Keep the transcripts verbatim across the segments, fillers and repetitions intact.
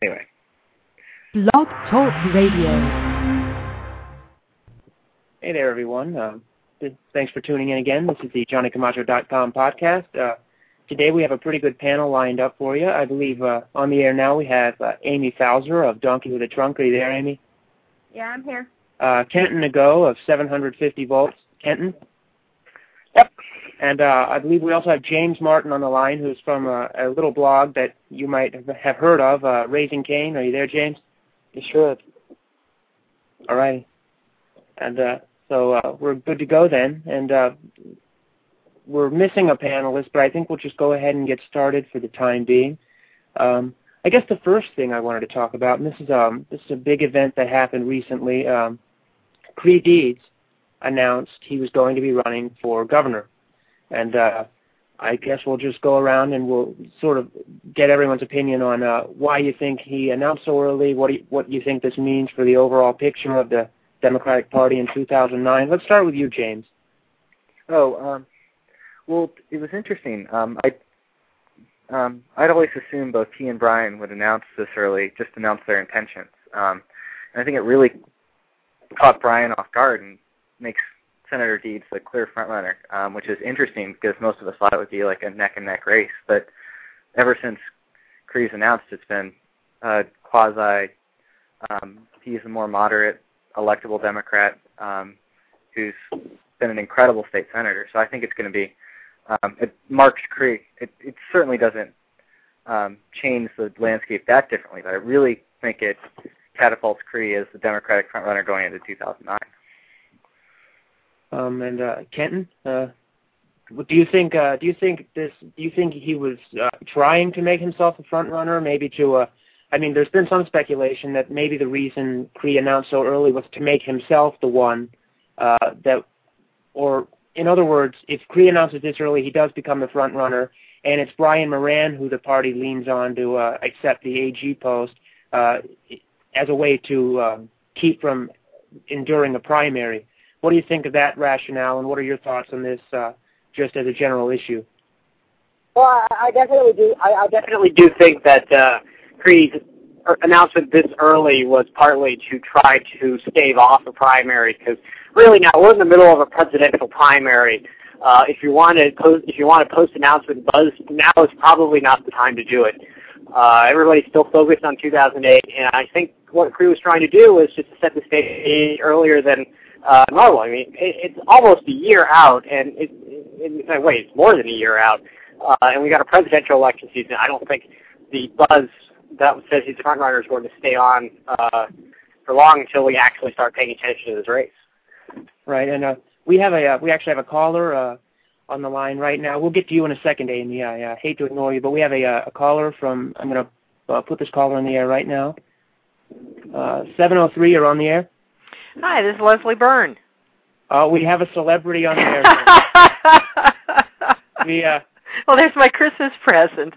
Anyway. Blog Talk Radio. Hey there, everyone. Uh, th- thanks for tuning in again. This is the Johnny Camacho dot com podcast. Uh, today we have a pretty good panel lined up for you. I believe uh, on the air now we have uh, Amy Fowler of Donkey with a Trunk. Are you there, Amy? Yeah, I'm here. Uh, Kenton Nago of seven hundred fifty volts. Kenton? Yep. And uh, I believe we also have James Martin on the line, who's from uh, a little blog that you might have heard of, uh, Raising Cain. Are you there, James? You should. All right. And uh, so uh, we're good to go then. And uh, we're missing a panelist, but I think we'll just go ahead and get started for the time being. Um, I guess the first thing I wanted to talk about, and this is um this is a big event that happened recently. Um, Creigh Deeds announced he was going to be running for governor, and uh, I guess we'll just go around and we'll sort of get everyone's opinion on uh, why you think he announced so early, what do you, what you think this means for the overall picture of the Democratic Party in two thousand nine. Let's start with you, James. Oh, um, well, it was interesting. Um, I, um, I'd always assumed both he and Brian would announce this early, just announce their intentions. Um, and I think it really caught Brian off guard and makes Senator Deeds the clear frontrunner, um, which is interesting because most of us thought it would be like a neck-and-neck race. But ever since Creigh's announced, it's been uh, quasi. Um, he's a more moderate, electable Democrat um, who's been an incredible state senator. So I think it's going to be. Um, it marks Creigh. It, it certainly doesn't um, change the landscape that differently, but I really think it catapults Creigh as the Democratic frontrunner going into two thousand nine. Um, and uh, Kenton, uh, do you think uh, do you think this? Do you think he was uh, trying to make himself a front runner? Maybe to, uh, I mean, there's been some speculation that maybe the reason Creigh announced so early was to make himself the one uh, that, or in other words, if Creigh announces this early, he does become the front runner, and it's Brian Moran who the party leans on to uh, accept the A G post uh, as a way to um, keep from enduring a primary. What do you think of that rationale, and what are your thoughts on this, uh, just as a general issue? Well, I, I definitely do. I, I definitely do think that uh, Creigh's announcement this early was partly to try to stave off a primary, because really now we're in the middle of a presidential primary. Uh, if you want to post, if you want to post announcement buzz, now is probably not the time to do it. Uh, everybody's still focused on two thousand eight, and I think what Creigh was trying to do was just to set the stage earlier than. Uh, normal. I mean, it, it's almost a year out, and it, it, it, wait, it's more than a year out, uh, and we got a presidential election season. I don't think the buzz that says he's the front runner is going to stay on uh, for long until we actually start paying attention to this race. Right, and uh, we have a uh, we actually have a caller uh, on the line right now. We'll get to you in a second, Amy. I uh, hate to ignore you, but we have a, uh, a caller from. I'm going to uh, put this caller on the air right now. Uh, seven oh three, you're on the air. Hi, this is Leslie Byrne. Uh, we have a celebrity on the air. we, uh, well, there's my Christmas present.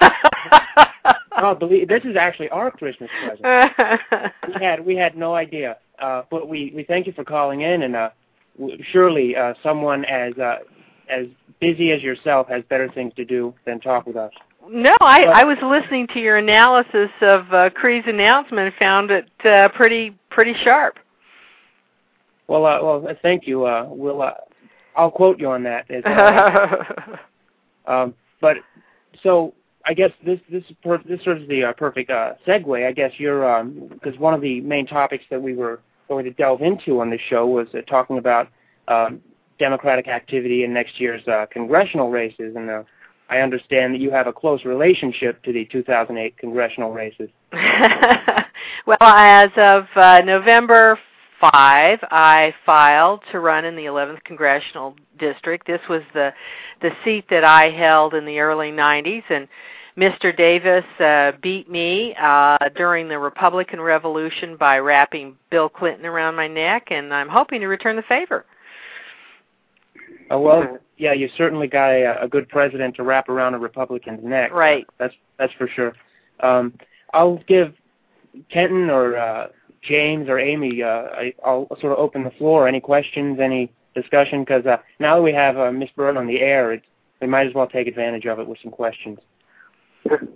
oh, believe this is actually our Christmas present. we had we had no idea, uh, but we, we thank you for calling in, and uh, w- surely uh, someone as uh, as busy as yourself has better things to do than talk with us. No, I, I was listening to your analysis of uh, Creigh's announcement and found it uh, pretty pretty sharp. Well, uh, well, thank you. Uh, we'll, uh, I'll quote you on that. As, uh, um, but so I guess this this per- this serves the uh, perfect uh, segue. I guess you're because um, one of the main topics that we were going to delve into on this show was uh, talking about um, Democratic activity in next year's uh, congressional races, and uh, I understand that you have a close relationship to the two thousand eight congressional races. Well, as of uh, November five, I filed to run in the eleventh Congressional District. This was the the seat that I held in the early nineties, and Mister Davis uh, beat me uh, during the Republican Revolution by wrapping Bill Clinton around my neck, and I'm hoping to return the favor. Oh, well, yeah, you certainly got a, a good president to wrap around a Republican's neck. Right. That's that's for sure. Um, I'll give Kenton or uh, James or Amy, uh, I, I'll sort of open the floor. Any questions, any discussion? Because uh, now that we have uh, Miz Byrne on the air, it's, we might as well take advantage of it with some questions.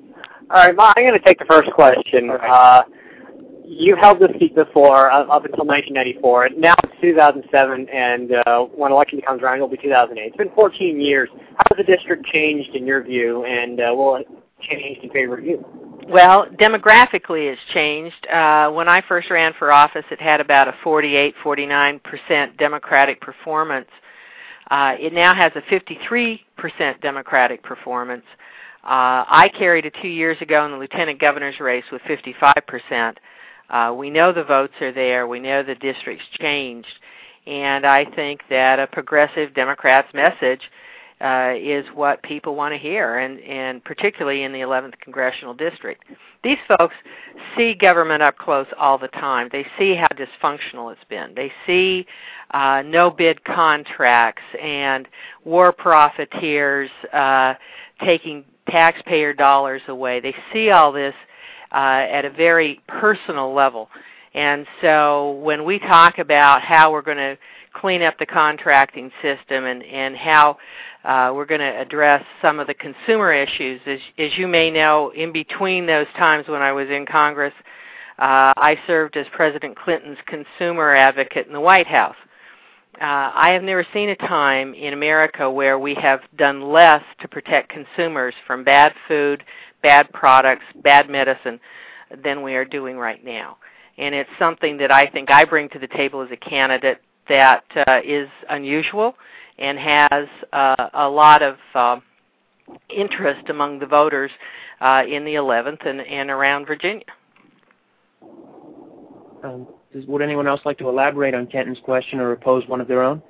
All right, Ma, I'm going to take the first question. Right. Uh, you held this seat before uh, up until nineteen ninety-four. Now it's two thousand seven, and uh, when election comes around, it'll be two thousand eight. It's been fourteen years. How has the district changed in your view, and uh, will it change in favor of you? Well, demographically it's changed. Uh, when I first ran for office, it had about a forty-eight, forty-nine percent Democratic performance. Uh, it now has a fifty-three percent Democratic performance. Uh, I carried it two years ago in the lieutenant governor's race with fifty-five percent. Uh, we know the votes are there. We know the district's changed. And I think that a progressive Democrat's message uh, is what people want to hear, and, and particularly in the eleventh Congressional District. These folks see government up close all the time. They see how dysfunctional it's been. They see uh, no-bid contracts and war profiteers uh, taking taxpayer dollars away. They see all this uh, at a very personal level. And so when we talk about how we're going to clean up the contracting system and, and how uh, we're going to address some of the consumer issues, as, as you may know, in between those times when I was in Congress, uh, I served as President Clinton's consumer advocate in the White House. Uh, I have never seen a time in America where we have done less to protect consumers from bad food, bad products, bad medicine than we are doing right now. And it's something that I think I bring to the table as a candidate that uh, is unusual and has uh, a lot of uh, interest among the voters uh, in the eleventh and, and around Virginia. Um, does, would anyone else like to elaborate on Kenton's question or pose one of their own?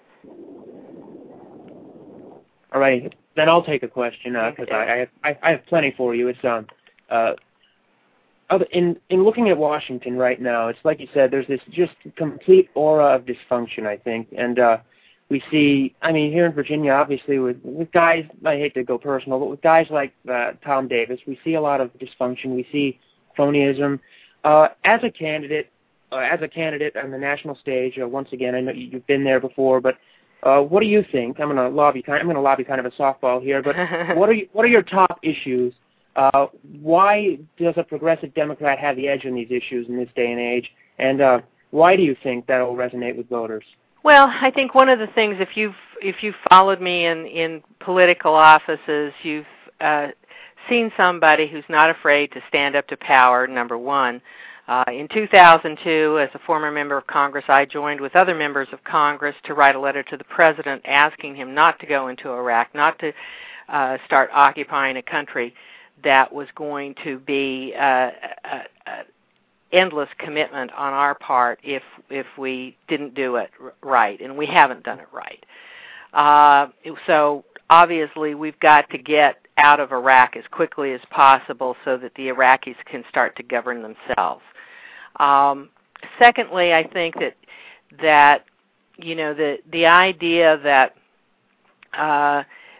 All right, then I'll take a question because uh, I, I, have, I, I have plenty for you. It's um, uh, other, in in looking at Washington right now, it's like you said, there's this just complete aura of dysfunction, I think, and uh, we see, I mean, here in Virginia, obviously, with, with guys, I hate to go personal, but with guys like uh, Tom Davis, we see a lot of dysfunction. We see cronyism. Uh, as a candidate, uh, as a candidate on the national stage, uh, once again, I know you, you've been there before, but uh, what do you think? I'm going to lobby, kind. I'm going to lobby kind of a softball here, but what are you, what are your top issues? Uh, why does a progressive Democrat have the edge on these issues in this day and age? And uh, why do you think that will resonate with voters? Well, I think one of the things, if you've if you've followed me in, in political offices, you've uh, seen somebody who's not afraid to stand up to power, number one. Uh, in two thousand two, as a former member of Congress, I joined with other members of Congress to write a letter to the President asking him not to go into Iraq, not to uh, start occupying a country that was going to be uh, a, a endless commitment on our part if if we didn't do it right, and we haven't done it right. Uh, so obviously we've got to get out of Iraq as quickly as possible so that the Iraqis can start to govern themselves. Um, secondly, I think that that you know the the idea that uh,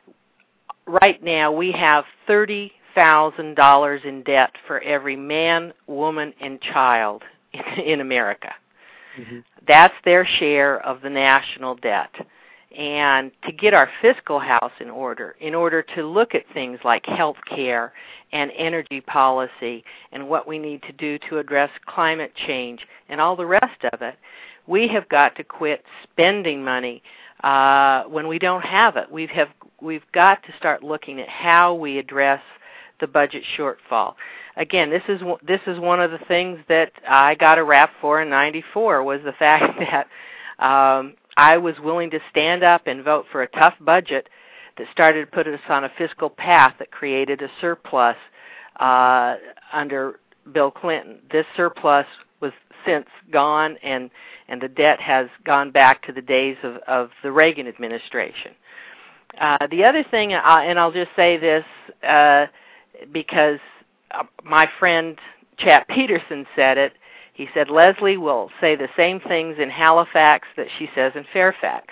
right now we have thirty thousand dollars in debt for every man, woman, and child in, in America. Mm-hmm. That's their share of the national debt. And to get our fiscal house in order, in order to look at things like health care and energy policy and what we need to do to address climate change and all the rest of it, we have got to quit spending money uh, when we don't have it. We've, have, we've got to start looking at how we address the budget shortfall. Again, this is this is one of the things that I got a rap for in ninety-four was the fact that um, I was willing to stand up and vote for a tough budget that started to put us on a fiscal path that created a surplus uh, under Bill Clinton. This surplus was since gone, and, and the debt has gone back to the days of, of the Reagan administration. Uh, the other thing, uh, and I'll just say this, uh, because my friend Chap Peterson said it. He said, Leslie will say the same things in Halifax that she says in Fairfax.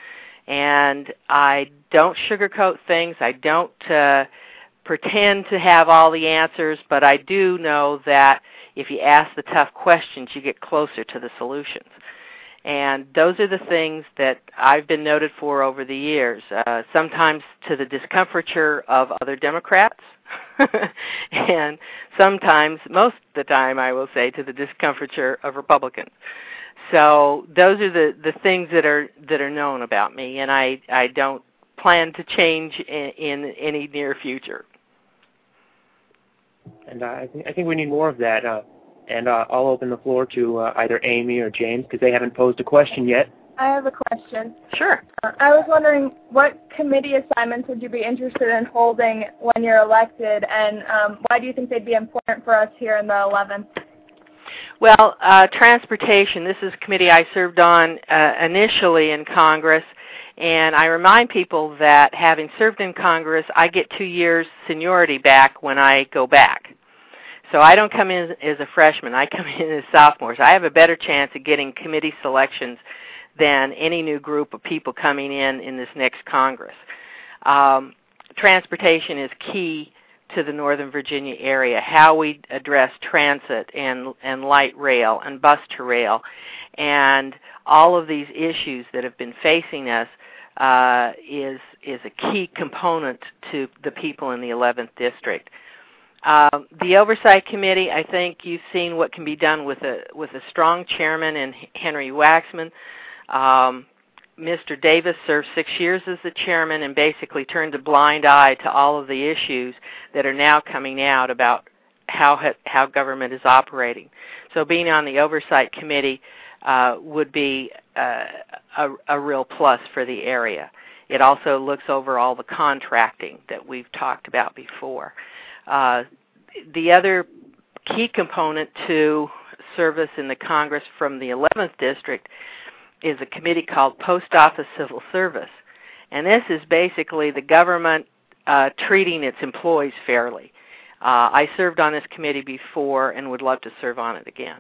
And I don't sugarcoat things. I don't uh, pretend to have all the answers, but I do know that if you ask the tough questions, you get closer to the solutions. And those are the things that I've been noted for over the years, uh, sometimes to the discomfiture of other Democrats, and sometimes, most of the time, I will say, to the discomfiture of Republicans. So those are the, the things that are that are known about me, and I, I don't plan to change in, in any near future. And uh, I, th- I think we need more of that. Uh, and uh, I'll open the floor to uh, either Amy or James, because they haven't posed a question yet. I have a question. Sure. Uh, I was wondering, what committee assignments would you be interested in holding when you're elected, and um, why do you think they'd be important for us here in the eleventh? Well, uh, transportation, this is a committee I served on uh, initially in Congress, and I remind people that having served in Congress, I get two years seniority back when I go back. So I don't come in as a freshman. I come in as sophomores. I have a better chance of getting committee selections than any new group of people coming in in this next Congress. Um, transportation is key to the Northern Virginia area, how we address transit and, and light rail and bus to rail, and all of these issues that have been facing us uh, is, is a key component to the people in the eleventh District. Uh, the Oversight Committee, I think you've seen what can be done with a, with a strong chairman in Henry Waxman. Um, Mister Davis served six years as the chairman and basically turned a blind eye to all of the issues that are now coming out about how how government is operating. So being on the Oversight Committee uh, would be uh, a, a real plus for the area. It also looks over all the contracting that we've talked about before. Uh, the other key component to service in the Congress from the eleventh District is a committee called Post Office Civil Service. And this is basically the government uh, treating its employees fairly. Uh, I served on this committee before and would love to serve on it again.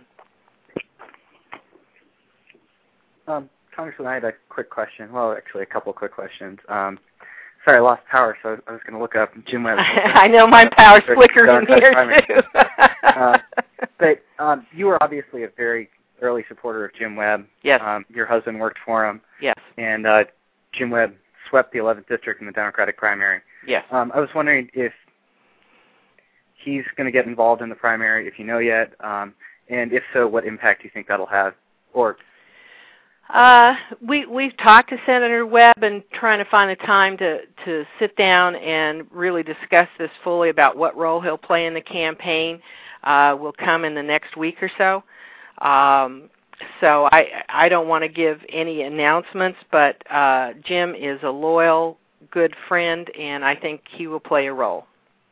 Um, Congressman, I had a quick question. Well, actually, a couple quick questions. Um, sorry, I lost power, so I was going to look up Jim Webb. I know my power's flickering here, too. uh, but um, you were obviously a very early supporter of Jim Webb. Yes. Um, your husband worked for him. Yes. And uh, Jim Webb swept the eleventh District in the Democratic primary. Yes. Um, I was wondering if he's going to get involved in the primary, if you know yet, um, and if so, what impact do you think that'll have? Or uh, we we've talked to Senator Webb and trying to find a time to to sit down and really discuss this fully about what role he'll play in the campaign. Uh, will come in the next week or so. Um, so I I don't want to give any announcements, but uh, Jim is a loyal, good friend, and I think he will play a role.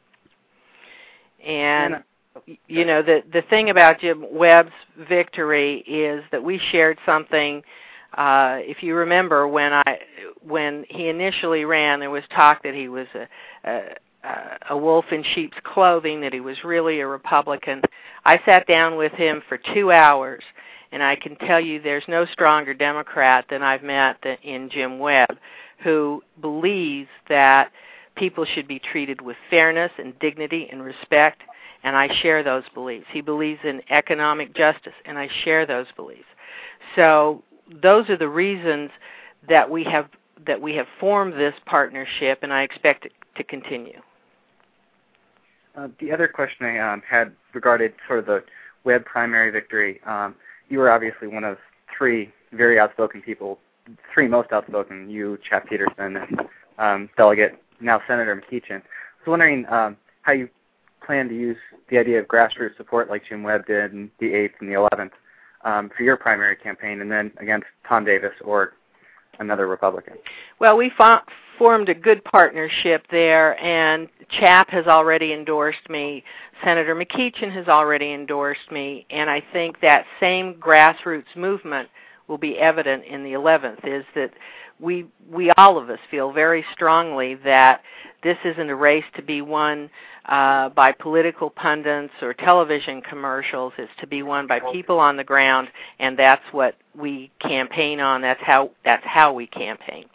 And you know, the the thing about Jim Webb's victory is that we shared something. Uh, if you remember, when I when he initially ran, there was talk that he was a, a a wolf in sheep's clothing, that he was really a Republican. I sat down with him for two hours, and I can tell you there's no stronger Democrat than I've met in Jim Webb, who believes that people should be treated with fairness and dignity and respect, and I share those beliefs. He believes in economic justice, and I share those beliefs. So those are the reasons that we have that we have formed this partnership, and I expect it to continue. Uh, the other question I um, had regarded sort of the Webb primary victory. Um, you were obviously one of three very outspoken people, three most outspoken, you, Chap Peterson, and um, Delegate, now Senator McEachin. I was wondering um, how you plan to use the idea of grassroots support like Jim Webb did in the eighth and the eleventh um, for your primary campaign, and then against Tom Davis or another Republican. Well, we fo- formed a good partnership there, and Chap has already endorsed me. Senator McEachin has already endorsed me, and I think that same grassroots movement will be evident in the eleventh, is that we, we all of us feel very strongly that this isn't a race to be won uh, by political pundits or television commercials. It's to be won by people on the ground, and that's what we campaign on. That's how that's how we campaign.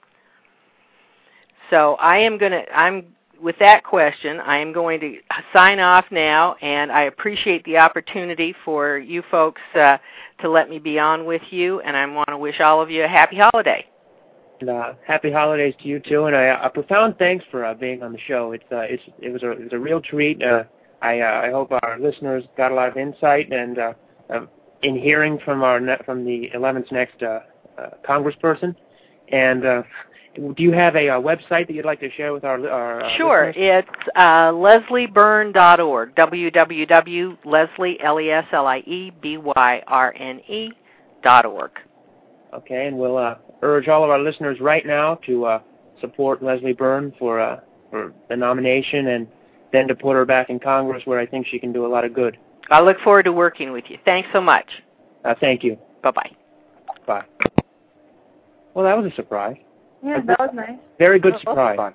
So I am going to, I'm with that question, I am going to sign off now, and I appreciate the opportunity for you folks uh, to let me be on with you, and I want to wish all of you a happy holiday. And, uh, happy holidays to you too, and a, a profound thanks for uh, being on the show. It's uh, it's it was a it was a real treat. Uh, I uh, I hope our listeners got a lot of insight and uh, uh, in hearing from our ne- from the eleventh's next uh, uh, Congressperson. And uh, do you have a, uh website that you'd like to share with our our uh, Sure, listeners? it's uh, leslie byrne dot org. w w w dot leslie l e s l i e b y r n e dot org. Okay, and we'll uh, urge all of our listeners right now to uh, support Leslie Byrne for uh, for the nomination and then to put her back in Congress where I think she can do a lot of good. I look forward to working with you. Thanks so much. Uh, thank you. Bye-bye. Bye. Well, that was a surprise. Yeah, that was nice. Very good That was surprise. fun.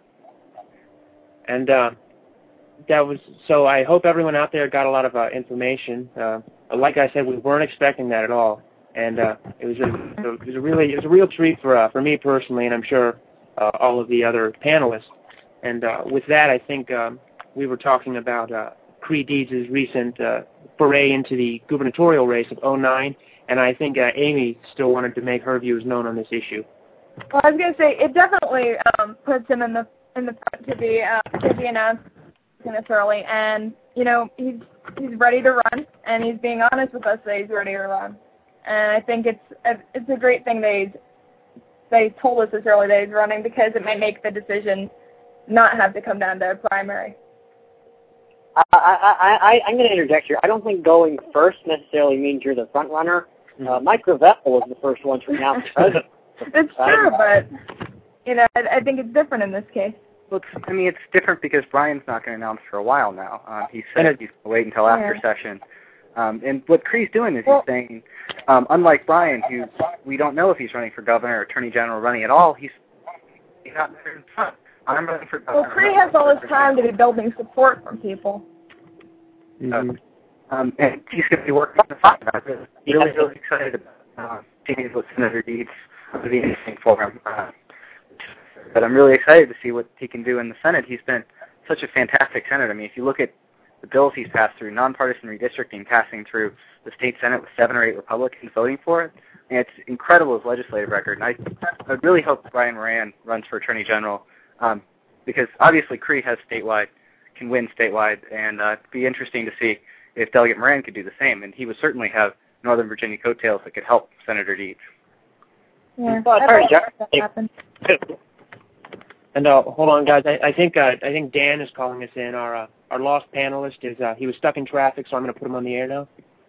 And uh, that was so. I hope everyone out there got a lot of uh, information. Uh, like I said, we weren't expecting that at all. And uh, it was a it was a really it was a real treat for uh, for me personally, and I'm sure uh, all of the other panelists. And uh, with that, I think um, we were talking about uh, Cree Deeds' recent uh, foray into the gubernatorial race of oh nine, and I think uh, Amy still wanted to make her views known on this issue. Well, I was going to say it definitely um, puts him in the in the front to be uh, to be announced this early, and you know he's he's ready to run, and he's being honest with us that he's ready to run. And I think it's a, it's a great thing they they told us this early that he's running because it might make the decision not have to come down to a primary. I, I, I, I'm going to interject here. I don't think going first necessarily means you're the front runner. Uh, Mike Gravel was the first one to announce president. It's true, but you know I, I think it's different in this case. Well, it's, I mean, it's different because Brian's not going to announce for a while now. Um, he said he's going to wait until after Yeah. session. Um, and what Cree's doing is Well, he's saying, um, unlike Brian, who we don't know if he's running for governor or attorney general running at all, he's, he's not there in front. I'm running for governor. Well, Cree has all this time to be building support from people. Mm-hmm. Uh, um, and he's going to be working on the front. I'm really, really, really excited about uh, seeing what Senator Deeds would be interesting for him. Uh, but I'm really excited to see what he can do in the Senate. He's been such a fantastic senator. I mean, if you look at the bills he's passed through, nonpartisan redistricting passing through the state Senate with seven or eight Republicans voting for it, and it's incredible, his legislative record. And I, I really hope Brian Moran runs for Attorney General um, because obviously Cree has statewide, can win statewide, and uh, it'd be interesting to see if Delegate Moran could do the same. And he would certainly have Northern Virginia coattails that could help Senator Deeds. Yeah, Well, I'd sorry, like Jeff. that to happen. And uh, hold on, guys. I, I think uh, I think Dan is calling us in. Our uh, our lost panelist is uh, he was stuck in traffic, so I'm going to put him on the air now.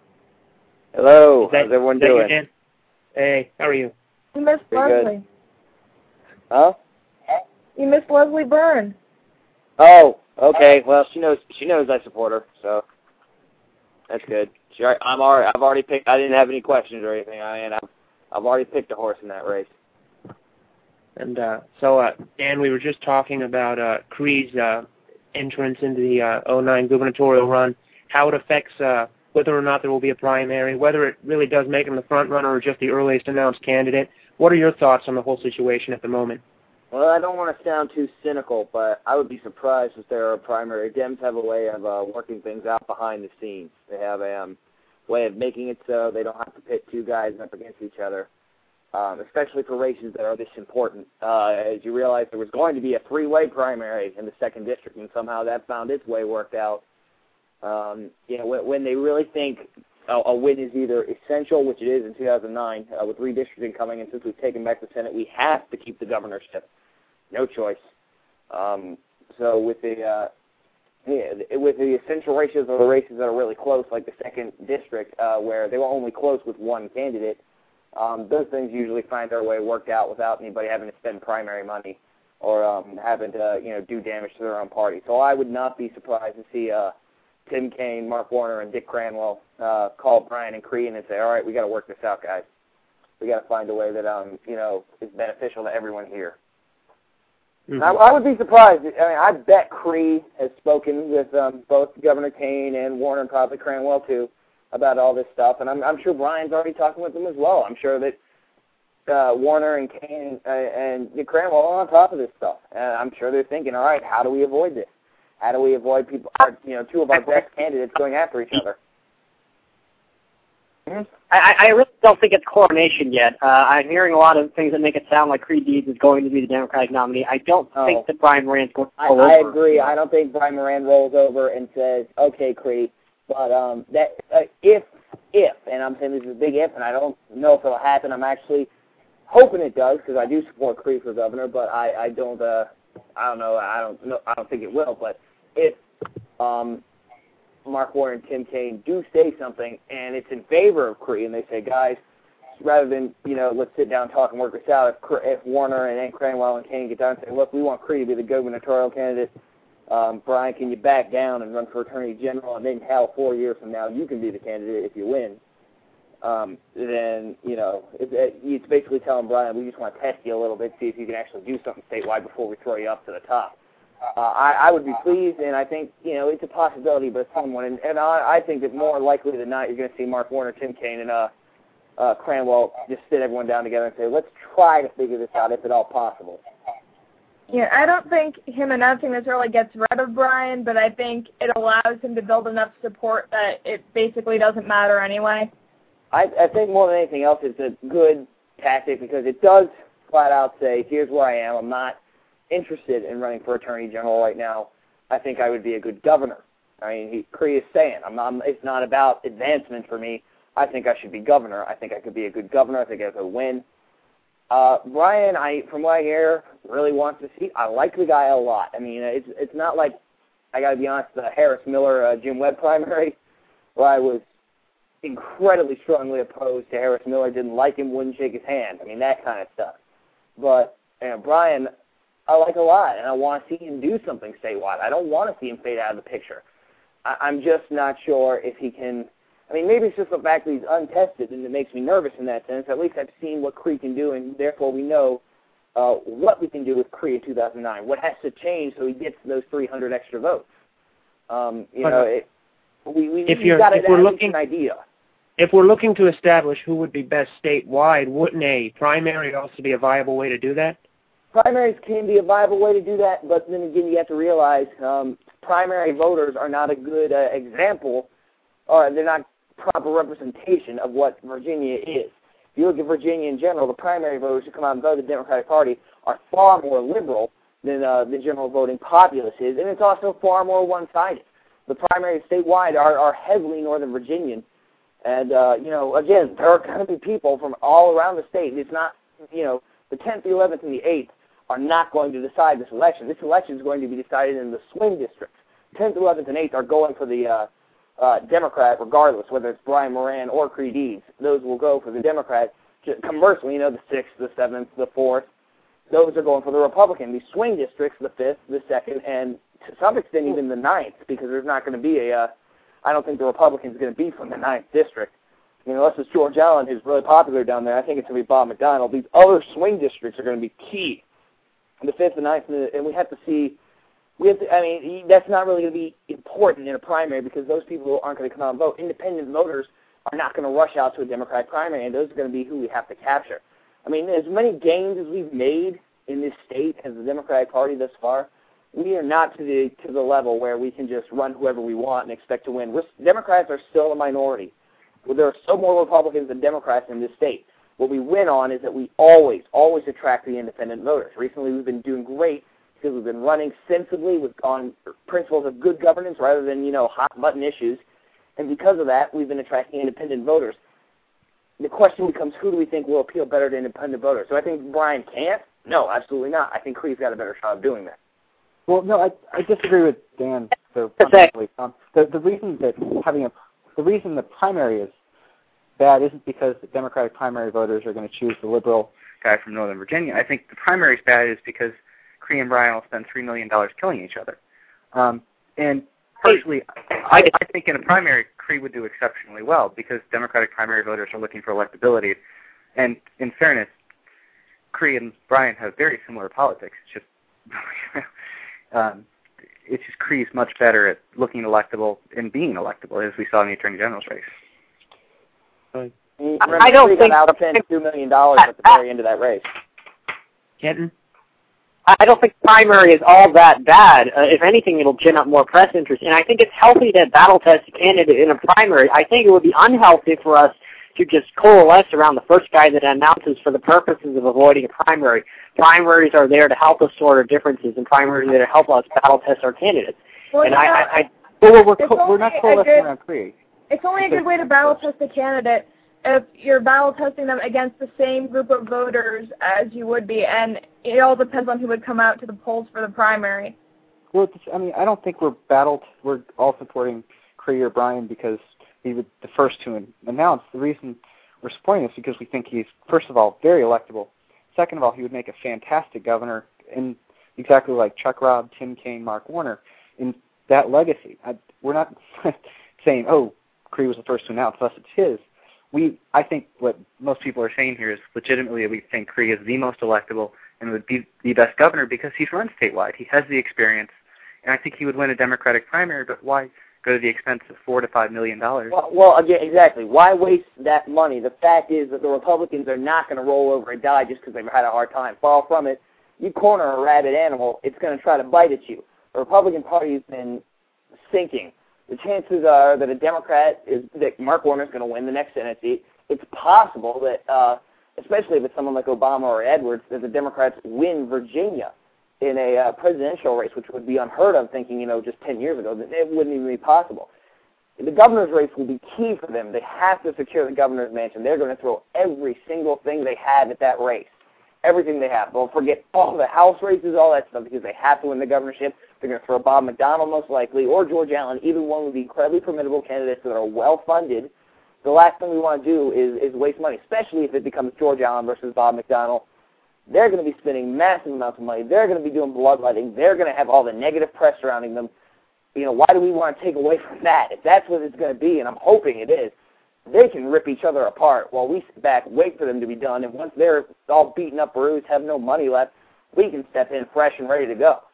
Hello, Is that, how's everyone is that you, doing? Dan? Hey, how are you? You missed Pretty good. Leslie. Huh? You missed Leslie Byrne. Oh, okay. Well, she knows she knows I support her, so that's good. She, I'm already, I've already picked. I didn't have any questions or anything. I mean, I've, I've already picked a horse in that race. And uh, so, uh, Dan, we were just talking about uh, Cree's uh, entrance into the uh, oh nine gubernatorial run, how it affects uh, whether or not there will be a primary, whether it really does make him the front runner or just the earliest announced candidate. What are your thoughts on the whole situation at the moment? Well, I don't want to sound too cynical, but I would be surprised if there are a primary. Dems have a way of uh, working things out behind the scenes. They have a um, way of making it so they don't have to pit two guys up against each other. Um, especially for races that are this important. Uh, as you realize, there was going to be a three-way primary in the second district, and somehow that found its way worked out. Um, you know, when, when they really think a, a win is either essential, which it is in two thousand nine, uh, with redistricting coming, and since we've taken back the Senate, we have to keep the governorship. No choice. Um, so with the uh, yeah, with the essential races or the races that are really close, like the second district, uh, where they were only close with one candidate, Um, those things usually find their way worked out without anybody having to spend primary money or um, having to, you know, do damage to their own party. So I would not be surprised to see uh, Tim Kaine, Mark Warner, and Dick Cranwell uh, call Brian and Crean and say, all right, we got to work this out, guys. We got to find a way that, um, you know, is beneficial to everyone here. Mm-hmm. I, I would be surprised. I mean, I bet Cree has spoken with um, both Governor Kaine and Warner and probably Cranwell, too, about all this stuff, and I'm, I'm sure Brian's already talking with them as well. I'm sure that uh, Warner and Kaine uh, and Cranwell are on top of this stuff, and I'm sure they're thinking, all right, how do we avoid this? How do we avoid people, our, you know, two of our best candidates going after each other? Mm-hmm. I, I really don't think it's coronation yet. Uh, I'm hearing a lot of things that make it sound like Creed Deeds is going to be the Democratic nominee. I don't oh. think that Brian Moran's going to roll I, over. I agree. I don't think Brian Moran rolls over and says, okay, Creed, but um, that uh, if, if, and I'm saying this is a big if, and I don't know if it'll happen. I'm actually hoping it does because I do support Creed for governor, but I, I don't, uh, I don't know, I don't know, I don't think it will. But if um, Mark Warner and Tim Kaine do say something, and it's in favor of Creed, and they say, guys, rather than, you know, let's sit down and talk and work this out, if, if Warner and Cranwell and Kaine get down and say, look, we want Creed to be the gubernatorial candidate, um, Brian, can you back down and run for Attorney General, and then hell, four years from now, you can be the candidate if you win, um, then, you know, it, it, it's basically telling Brian, we just want to test you a little bit, see if you can actually do something statewide before we throw you up to the top. Uh, I, I would be pleased, and I think, you know, it's a possibility, but someone, and, and I, I think that more likely than not, you're going to see Mark Warner, Tim Kaine, and uh, uh, Cranwell just sit everyone down together and say, let's try to figure this out if at all possible. Yeah, I don't think him announcing this really gets rid of Brian, but I think it allows him to build enough support that it basically doesn't matter anyway. I, I think more than anything else, it's a good tactic because it does flat out say, here's where I am, I'm not interested in running for Attorney General right now. I think I would be a good governor. I mean, he, Cree is saying, I'm not, it's not about advancement for me. I think I should be governor. I think I could be a good governor. I think I could win. Uh, Brian, I, from what I hear, really wants to see. I like the guy a lot. I mean, it's it's not like, I got to be honest, the Harris Miller, uh, Jim Webb primary, where I was incredibly strongly opposed to Harris Miller, didn't like him, wouldn't shake his hand. I mean, that kind of stuff. But, you know, Brian, I like a lot, and I want to see him do something statewide. I don't want to see him fade out of the picture. I, I'm just not sure if he can. I mean, maybe it's just the fact that he's untested, and it makes me nervous in that sense. At least I've seen what Cree can do, and therefore we know uh, what we can do with Cree in two thousand nine. What has to change so he gets those three hundred extra votes? Um, you but know, it, we we if we've got if we're looking, an idea. If we're looking to establish who would be best statewide, wouldn't a primary also be a viable way to do that? Primaries can be a viable way to do that, but then again, you have to realize um, primary voters are not a good uh, example, or they're not proper representation of what Virginia is. If you look at Virginia in general, the primary voters who come out and vote the Democratic Party are far more liberal than uh, the general voting populace is, and it's also far more one-sided. The primaries statewide are, are heavily Northern Virginian, and, uh, you know, again, there are going to be people from all around the state. It's not, you know, the tenth, the eleventh, and the eighth are not going to decide this election. This election is going to be decided in the swing districts. tenth, eleventh, and eighth are going for the uh, uh, Democrat, regardless, whether it's Brian Moran or Cree Deeds. Those will go for the Democrat. Conversely, you know, the sixth, the seventh, the fourth, those are going for the Republican. These swing districts, the fifth, the second, and to some extent even the ninth, because there's not going to be a, uh, I don't think the Republican's going to be from the ninth district. I mean, unless it's George Allen, who's really popular down there, I think it's going to be Bob McDonald. These other swing districts are going to be key. The fifth, the ninth, and, the, and we have to see, we have to, I mean, that's not really going to be important in a primary because those people aren't going to come out and vote. Independent voters are not going to rush out to a Democratic primary, and those are going to be who we have to capture. I mean, as many gains as we've made in this state as the Democratic Party thus far, we are not to the to the level where we can just run whoever we want and expect to win. We're, Democrats are still a minority. Well, there are still more Republicans than Democrats in this state. What we win on is that we always, always attract the independent voters. Recently, we've been doing great because we've been running sensibly with on principles of good governance rather than, you know, hot-button issues. And because of that, we've been attracting independent voters. The question becomes, who do we think will appeal better to independent voters? So I think Brian can't? No, absolutely not. I think Cree's got a better shot of doing that. Well, no, I, I disagree with Dan. So fundamentally, um, the the reason that having a the reason the primary is bad isn't because the Democratic primary voters are going to choose the liberal guy from Northern Virginia. I think the primary is bad is because Cree and Brian will spend three million dollars killing each other. Um, and personally, I, I think in a primary, Cree would do exceptionally well because Democratic primary voters are looking for electability. And in fairness, Cree and Brian have very similar politics. It's just um, it's just Cree's much better at looking electable and being electable, as we saw in the Attorney General's race. I, I don't think got outspent two million dollars at the very end of that race. Kenton? I don't think primary is all that bad. Uh, if anything, it'll gin up more press interest. And I think it's healthy to battle test a candidate in a primary. I think it would be unhealthy for us to just coalesce around the first guy that announces for the purposes of avoiding a primary. Primaries are there to help us sort our differences, and primaries are there to help us battle test our candidates. Well, and you I, know, I, I Well, we're, co- It's we're not only a coalescing good- around Cree. It's only a good way to battle test a candidate if you're battle testing them against the same group of voters as you would be, and it all depends on who would come out to the polls for the primary. Well, it's, I mean, I don't think we're battled. We're all supporting Cree or Bryan because he was the first to an- announce. The reason we're supporting this is because we think he's, first of all, very electable. Second of all, he would make a fantastic governor, and exactly like Chuck Robb, Tim Kaine, Mark Warner, in that legacy. I, we're not saying, oh, Cree was the first to announce, thus it's his. We, I think what most people are saying here is legitimately we think Cree is the most electable and would be the best governor because he's run statewide. He has the experience, and I think he would win a Democratic primary, but why go to the expense of four to five million dollars? Well, well, again, exactly. Why waste that money? The fact is that the Republicans are not going to roll over and die just because they've had a hard time. Far from it. You corner a rabid animal, it's going to try to bite at you. The Republican Party has been sinking. The chances are that a Democrat is that Mark Warner is going to win the next Senate seat. It's possible that, uh, especially if it's someone like Obama or Edwards, that the Democrats win Virginia in a uh, presidential race, which would be unheard of. Thinking, you know, just ten years ago, that it wouldn't even be possible. The governor's race will be key for them. They have to secure the governor's mansion. They're going to throw every single thing they have at that race. Everything they have. They'll forget all the House races, all that stuff, because they have to win the governorship. They're going to throw Bob McDonnell most likely, or George Allen. Either one would be incredibly formidable candidates that are well-funded. The last thing we want to do is, is waste money, especially if it becomes George Allen versus Bob McDonnell. They're going to be spending massive amounts of money. They're going to be doing bloodletting. They're going to have all the negative press surrounding them. You know, why do we want to take away from that? If that's what it's going to be, and I'm hoping it is, they can rip each other apart while we sit back, wait for them to be done, and once they're all beaten up, bruised, have no money left, we can step in fresh and ready to go.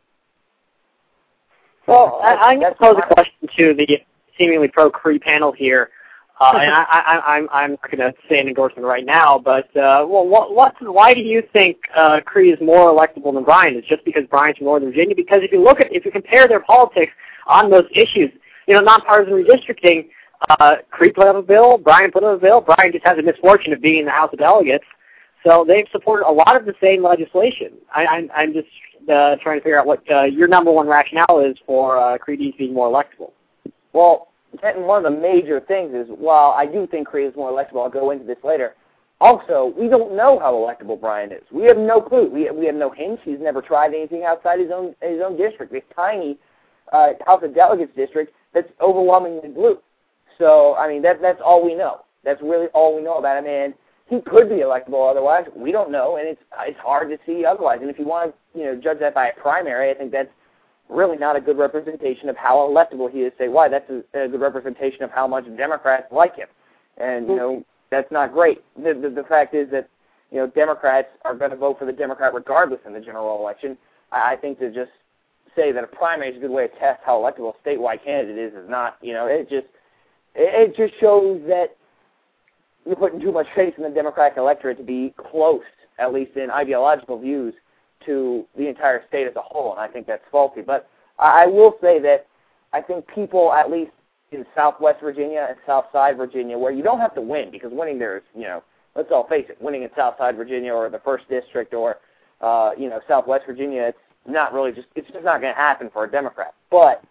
Well, I, I'm going to pose a question to the seemingly pro-Cree panel here, uh, and I, I, I'm, I'm not going to say an endorsement right now, but uh, well, what, what, why do you think uh, Cree is more electable than Bryan? Is it just because Bryan's from Northern Virginia? Because if you look at, if you compare their politics on those issues, you know, nonpartisan redistricting, Uh, Cree put up a bill, Bryan put up a bill. Bryan just has the misfortune of being in the House of Delegates. So they've supported a lot of the same legislation. I, I'm, I'm just uh, trying to figure out what uh, your number one rationale is for uh, Cree being more electable. Well, and one of the major things is, while I do think Cree is more electable, I'll go into this later, also, we don't know how electable Bryan is. We have no clue. We, we have no hints. He's never tried anything outside his own his own district, this tiny uh, House of Delegates district that's overwhelmingly blue. So, I mean, that, that's all we know. That's really all we know about him. And he could be electable otherwise. We don't know, and it's it's hard to see otherwise. And if you want to, you know, judge that by a primary, I think that's really not a good representation of how electable he is statewide. That's a, a good representation of how much Democrats like him. And, you know, that's not great. The, the, the fact is that, you know, Democrats are going to vote for the Democrat regardless in the general election. I, I think to just say that a primary is a good way to test how electable a statewide candidate is is not, you know, it just... It just shows that you're putting too much faith in the Democratic electorate to be close, at least in ideological views, to the entire state as a whole, and I think that's faulty. But I will say that I think people, at least in Southwest Virginia and Southside Virginia, where you don't have to win, because winning there is, you know, let's all face it, winning in Southside Virginia or the first district or, uh, you know, Southwest Virginia, it's not really just, it's just not going to happen for a Democrat. But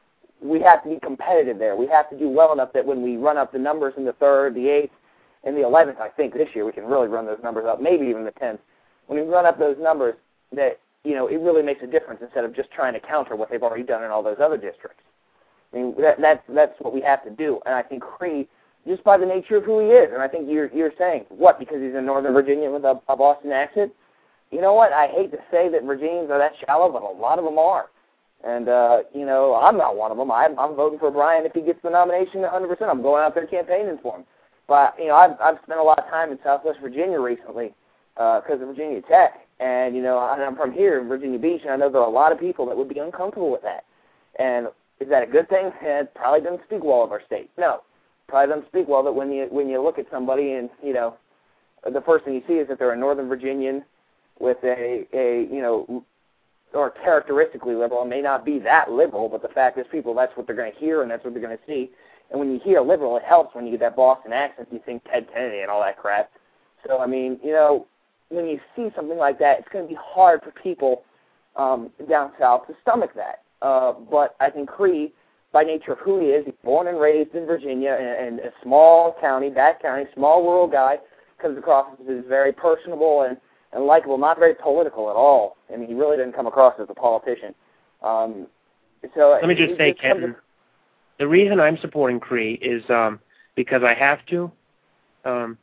we have to be competitive there. We have to do well enough that when we run up the numbers in the third, the eighth, and the eleventh, I think this year we can really run those numbers up, maybe even the tenth. When we run up those numbers, that, you know, it really makes a difference instead of just trying to counter what they've already done in all those other districts. I mean, that, that's that's what we have to do. And I think Cree, just by the nature of who he is, and I think you're you're saying, what, because he's in Northern Virginia with a, a Boston accent? You know what? I hate to say that Virginians are that shallow, but a lot of them are. And, uh, you know, I'm not one of them. I'm, I'm voting for Bryan if he gets the nomination one hundred percent. I'm going out there campaigning for him. But, you know, I've, I've spent a lot of time in Southwest Virginia recently because uh, of Virginia Tech. And, you know, I'm from here in Virginia Beach, and I know there are a lot of people that would be uncomfortable with that. And is that a good thing? It probably doesn't speak well of our state. No. Probably doesn't speak well that when you when you look at somebody and, you know, the first thing you see is that they're a Northern Virginian with a, a you know, or characteristically liberal. It may not be that liberal, but the fact is people, that's what they're going to hear and that's what they're going to see. And when you hear liberal, it helps when you get that Boston accent. You think Ted Kennedy and all that crap. So, I mean, you know, when you see something like that, it's going to be hard for people um, down south to stomach that. Uh, but I think Cree, by nature of who he is, he's born and raised in Virginia in, in a small county, Bath County, small rural guy, comes across as very personable and, and likable, not very political at all. I mean, he really didn't come across as a politician. Um, so Let me just say, Kenton, the reason I'm supporting Cree is um, because I have to. Um,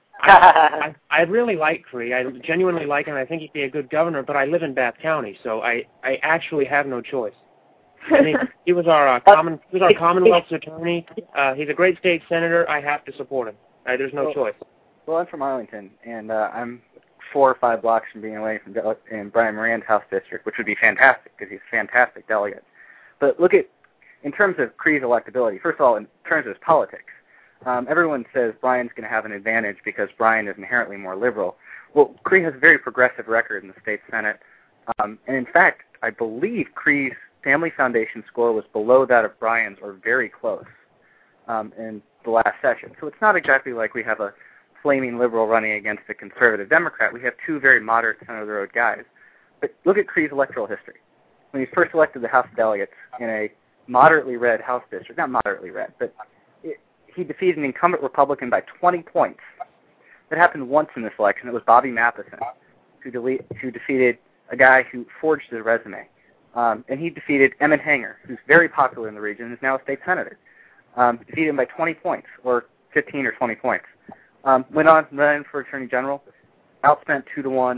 I, I really like Cree. I genuinely like him. I think he'd be a good governor, but I live in Bath County, so I, I actually have no choice. I mean, he was our uh, common he was our Commonwealth's attorney. Uh, he's a great state senator. I have to support him. Uh, there's no well, choice. Well, I'm from Arlington, and uh, I'm four or five blocks from being away from Dele- in Brian Moran's House District, which would be fantastic because he's a fantastic delegate. But look at, in terms of Cree's electability, first of all, in terms of his politics, um, everyone says Brian's going to have an advantage because Brian is inherently more liberal. Well, Cree has a very progressive record in the state Senate, um, and in fact, I believe Cree's Family Foundation score was below that of Brian's or very close um, in the last session. So it's not exactly like we have a flaming liberal running against a conservative Democrat. We have two very moderate center-of-the-road guys. But look at Cree's electoral history. When he first elected the House of Delegates in a moderately red House district, not moderately red, but it, he defeated an incumbent Republican by twenty points. That happened once in this election. It was Bobby Matheson, who, delete, who defeated a guy who forged his resume. Um, and he defeated Emmett Hanger, who's very popular in the region and is now a state senator. Um, defeated him by twenty points, or fifteen or twenty points. Um, went on then for Attorney General, outspent two to one,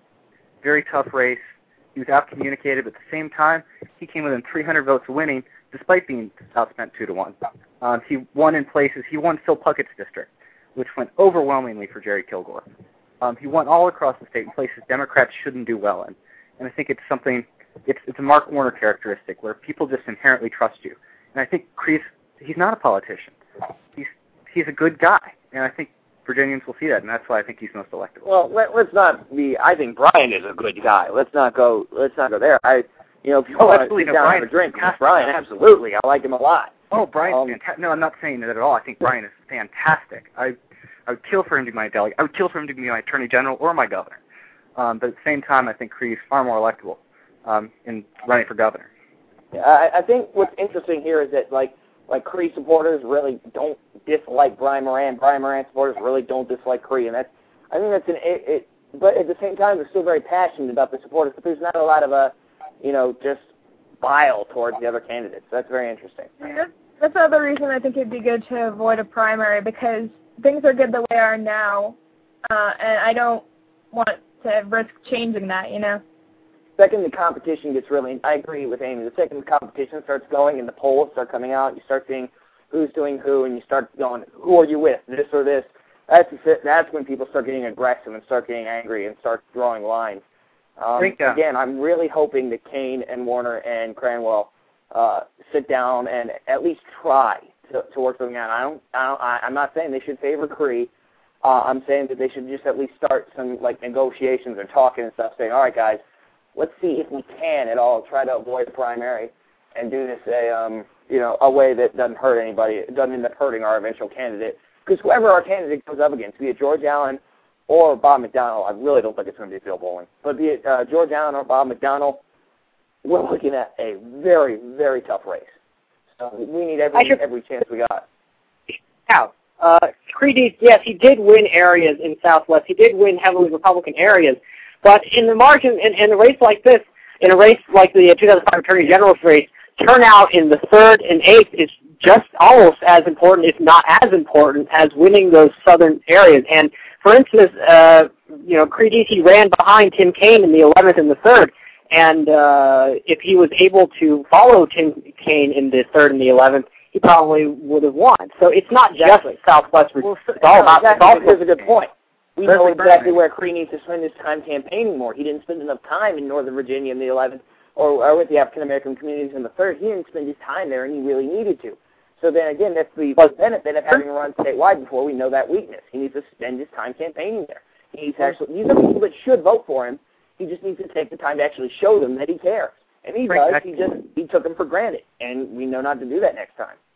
very tough race. He was outcommunicated, but at the same time, he came within three hundred votes of winning, despite being outspent two to one. Um, he won in places. He won Phil Puckett's district, which went overwhelmingly for Jerry Kilgore. Um, he won all across the state in places Democrats shouldn't do well in, and I think it's something. It's it's a Mark Warner characteristic where people just inherently trust you, and I think Cree's he's not a politician. He's he's a good guy, and I think Virginians will see that, and that's why I think he's most electable. Well, let, let's not be. I think Brian is a good guy. Let's not go. Let's not go there. I, you know, if you oh, want absolutely. to sit No, down Brian and have a drink, with Brian, absolutely. I like him a lot. Oh, Brian's um, fantastic. No, I'm not saying that at all. I think Brian is fantastic. I I would kill for him to be my delegate. I would kill for him to be my Attorney General or my governor. Um, but at the same time, I think Cree's far more electable um, in running for governor. Yeah, I, I think what's interesting here is that like like Cree supporters really don't dislike Brian Moran. Brian Moran supporters really don't dislike Cree, and that's I think that's an it, it. But at the same time, they're still very passionate about the supporters. But there's not a lot of a, you know, just bile towards the other candidates. That's very interesting. Yeah, that's another reason I think it'd be good to avoid a primary because things are good the way they are now, uh, and I don't want to risk changing that. You know. Second, the competition gets really, I agree with Amy, the second the competition starts going and the polls start coming out, you start seeing who's doing who, and you start going, who are you with, this or this, that's that's when people start getting aggressive and start getting angry and start drawing lines. Um, think, uh, again, I'm really hoping that Kane and Warner and Cranwell uh, sit down and at least try to, to work something out. I don't, I don't, I, I'm not saying they should favor Cree. Uh, I'm saying that they should just at least start some like negotiations or talking and stuff, saying, all right, guys, let's see if we can at all try to avoid the primary and do this a um, you know a way that doesn't hurt anybody. It doesn't end up hurting our eventual candidate. Because whoever our candidate goes up against, be it George Allen or Bob McDonnell, I really don't think it's going to be Phil Bowling, but be it uh, George Allen or Bob McDonnell, we're looking at a very, very tough race. So we need every should, every chance we got. Yeah. Uh, Cree, yes, he did win areas in Southwest. He did win heavily Republican areas. But in the margin, in, in a race like this, in a race like the two thousand five Attorney General's race, turnout in the third and eighth is just almost as important, if not as important, as winning those southern areas. And for instance, uh, you know, Cree ran behind Tim Kaine in the eleventh and the third. And uh, if he was able to follow Tim Kaine in the third and the eleventh, he probably would have won. So it's not exactly. just Southwest. Well, it's all about exactly. it's also Here's a good point. We know Perfect exactly timing. where Cree needs to spend his time campaigning more. He didn't spend enough time in Northern Virginia in the eleventh or, or with the African-American communities in the third. He didn't spend his time there, and he really needed to. So then again, that's the benefit of having run statewide before. We know that weakness. He needs to spend his time campaigning there. He needs to actually, these are people that should vote for him. He just needs to take the time to actually show them that he cares. And he does. He just he took them for granted, and we know not to do that next time.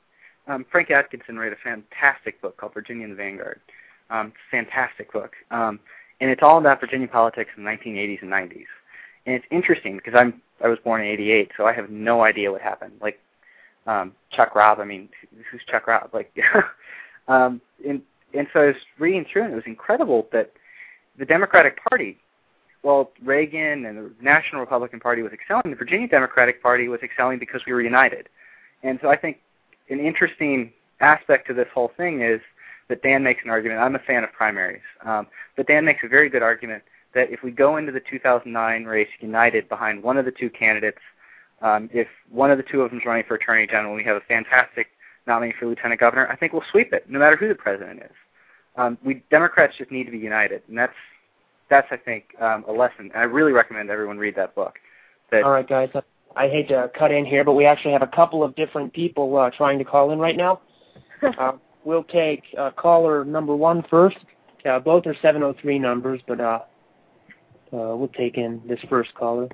um, Frank Atkinson wrote a fantastic book called Virginia and the Vanguard. Um, fantastic book. Um, and it's all about Virginia politics in the nineteen eighties and nineties. And it's interesting because I'm I was born in eighty-eight, so I have no idea what happened. Like um, Chuck Robb, I mean, who's Chuck Robb? Like, um, and and so I was reading through, and it was incredible that the Democratic Party, well, Reagan and the National Republican Party was excelling. The Virginia Democratic Party was excelling because we were united. And so I think an interesting aspect to this whole thing is that Dan makes an argument. I'm a fan of primaries, um, but Dan makes a very good argument that if we go into the two thousand nine race united behind one of the two candidates, um, if one of the two of them is running for Attorney General, we have a fantastic nominee for Lieutenant Governor, I think we'll sweep it, no matter who the president is. Um, we Democrats just need to be united, and that's, that's I think, um, a lesson. And I really recommend everyone read that book. That All right, guys. I hate to cut in here, but we actually have a couple of different people uh, trying to call in right now. uh, we'll take uh, caller number one first. Uh, both are seven oh three numbers, but uh, uh, we'll take in this first caller.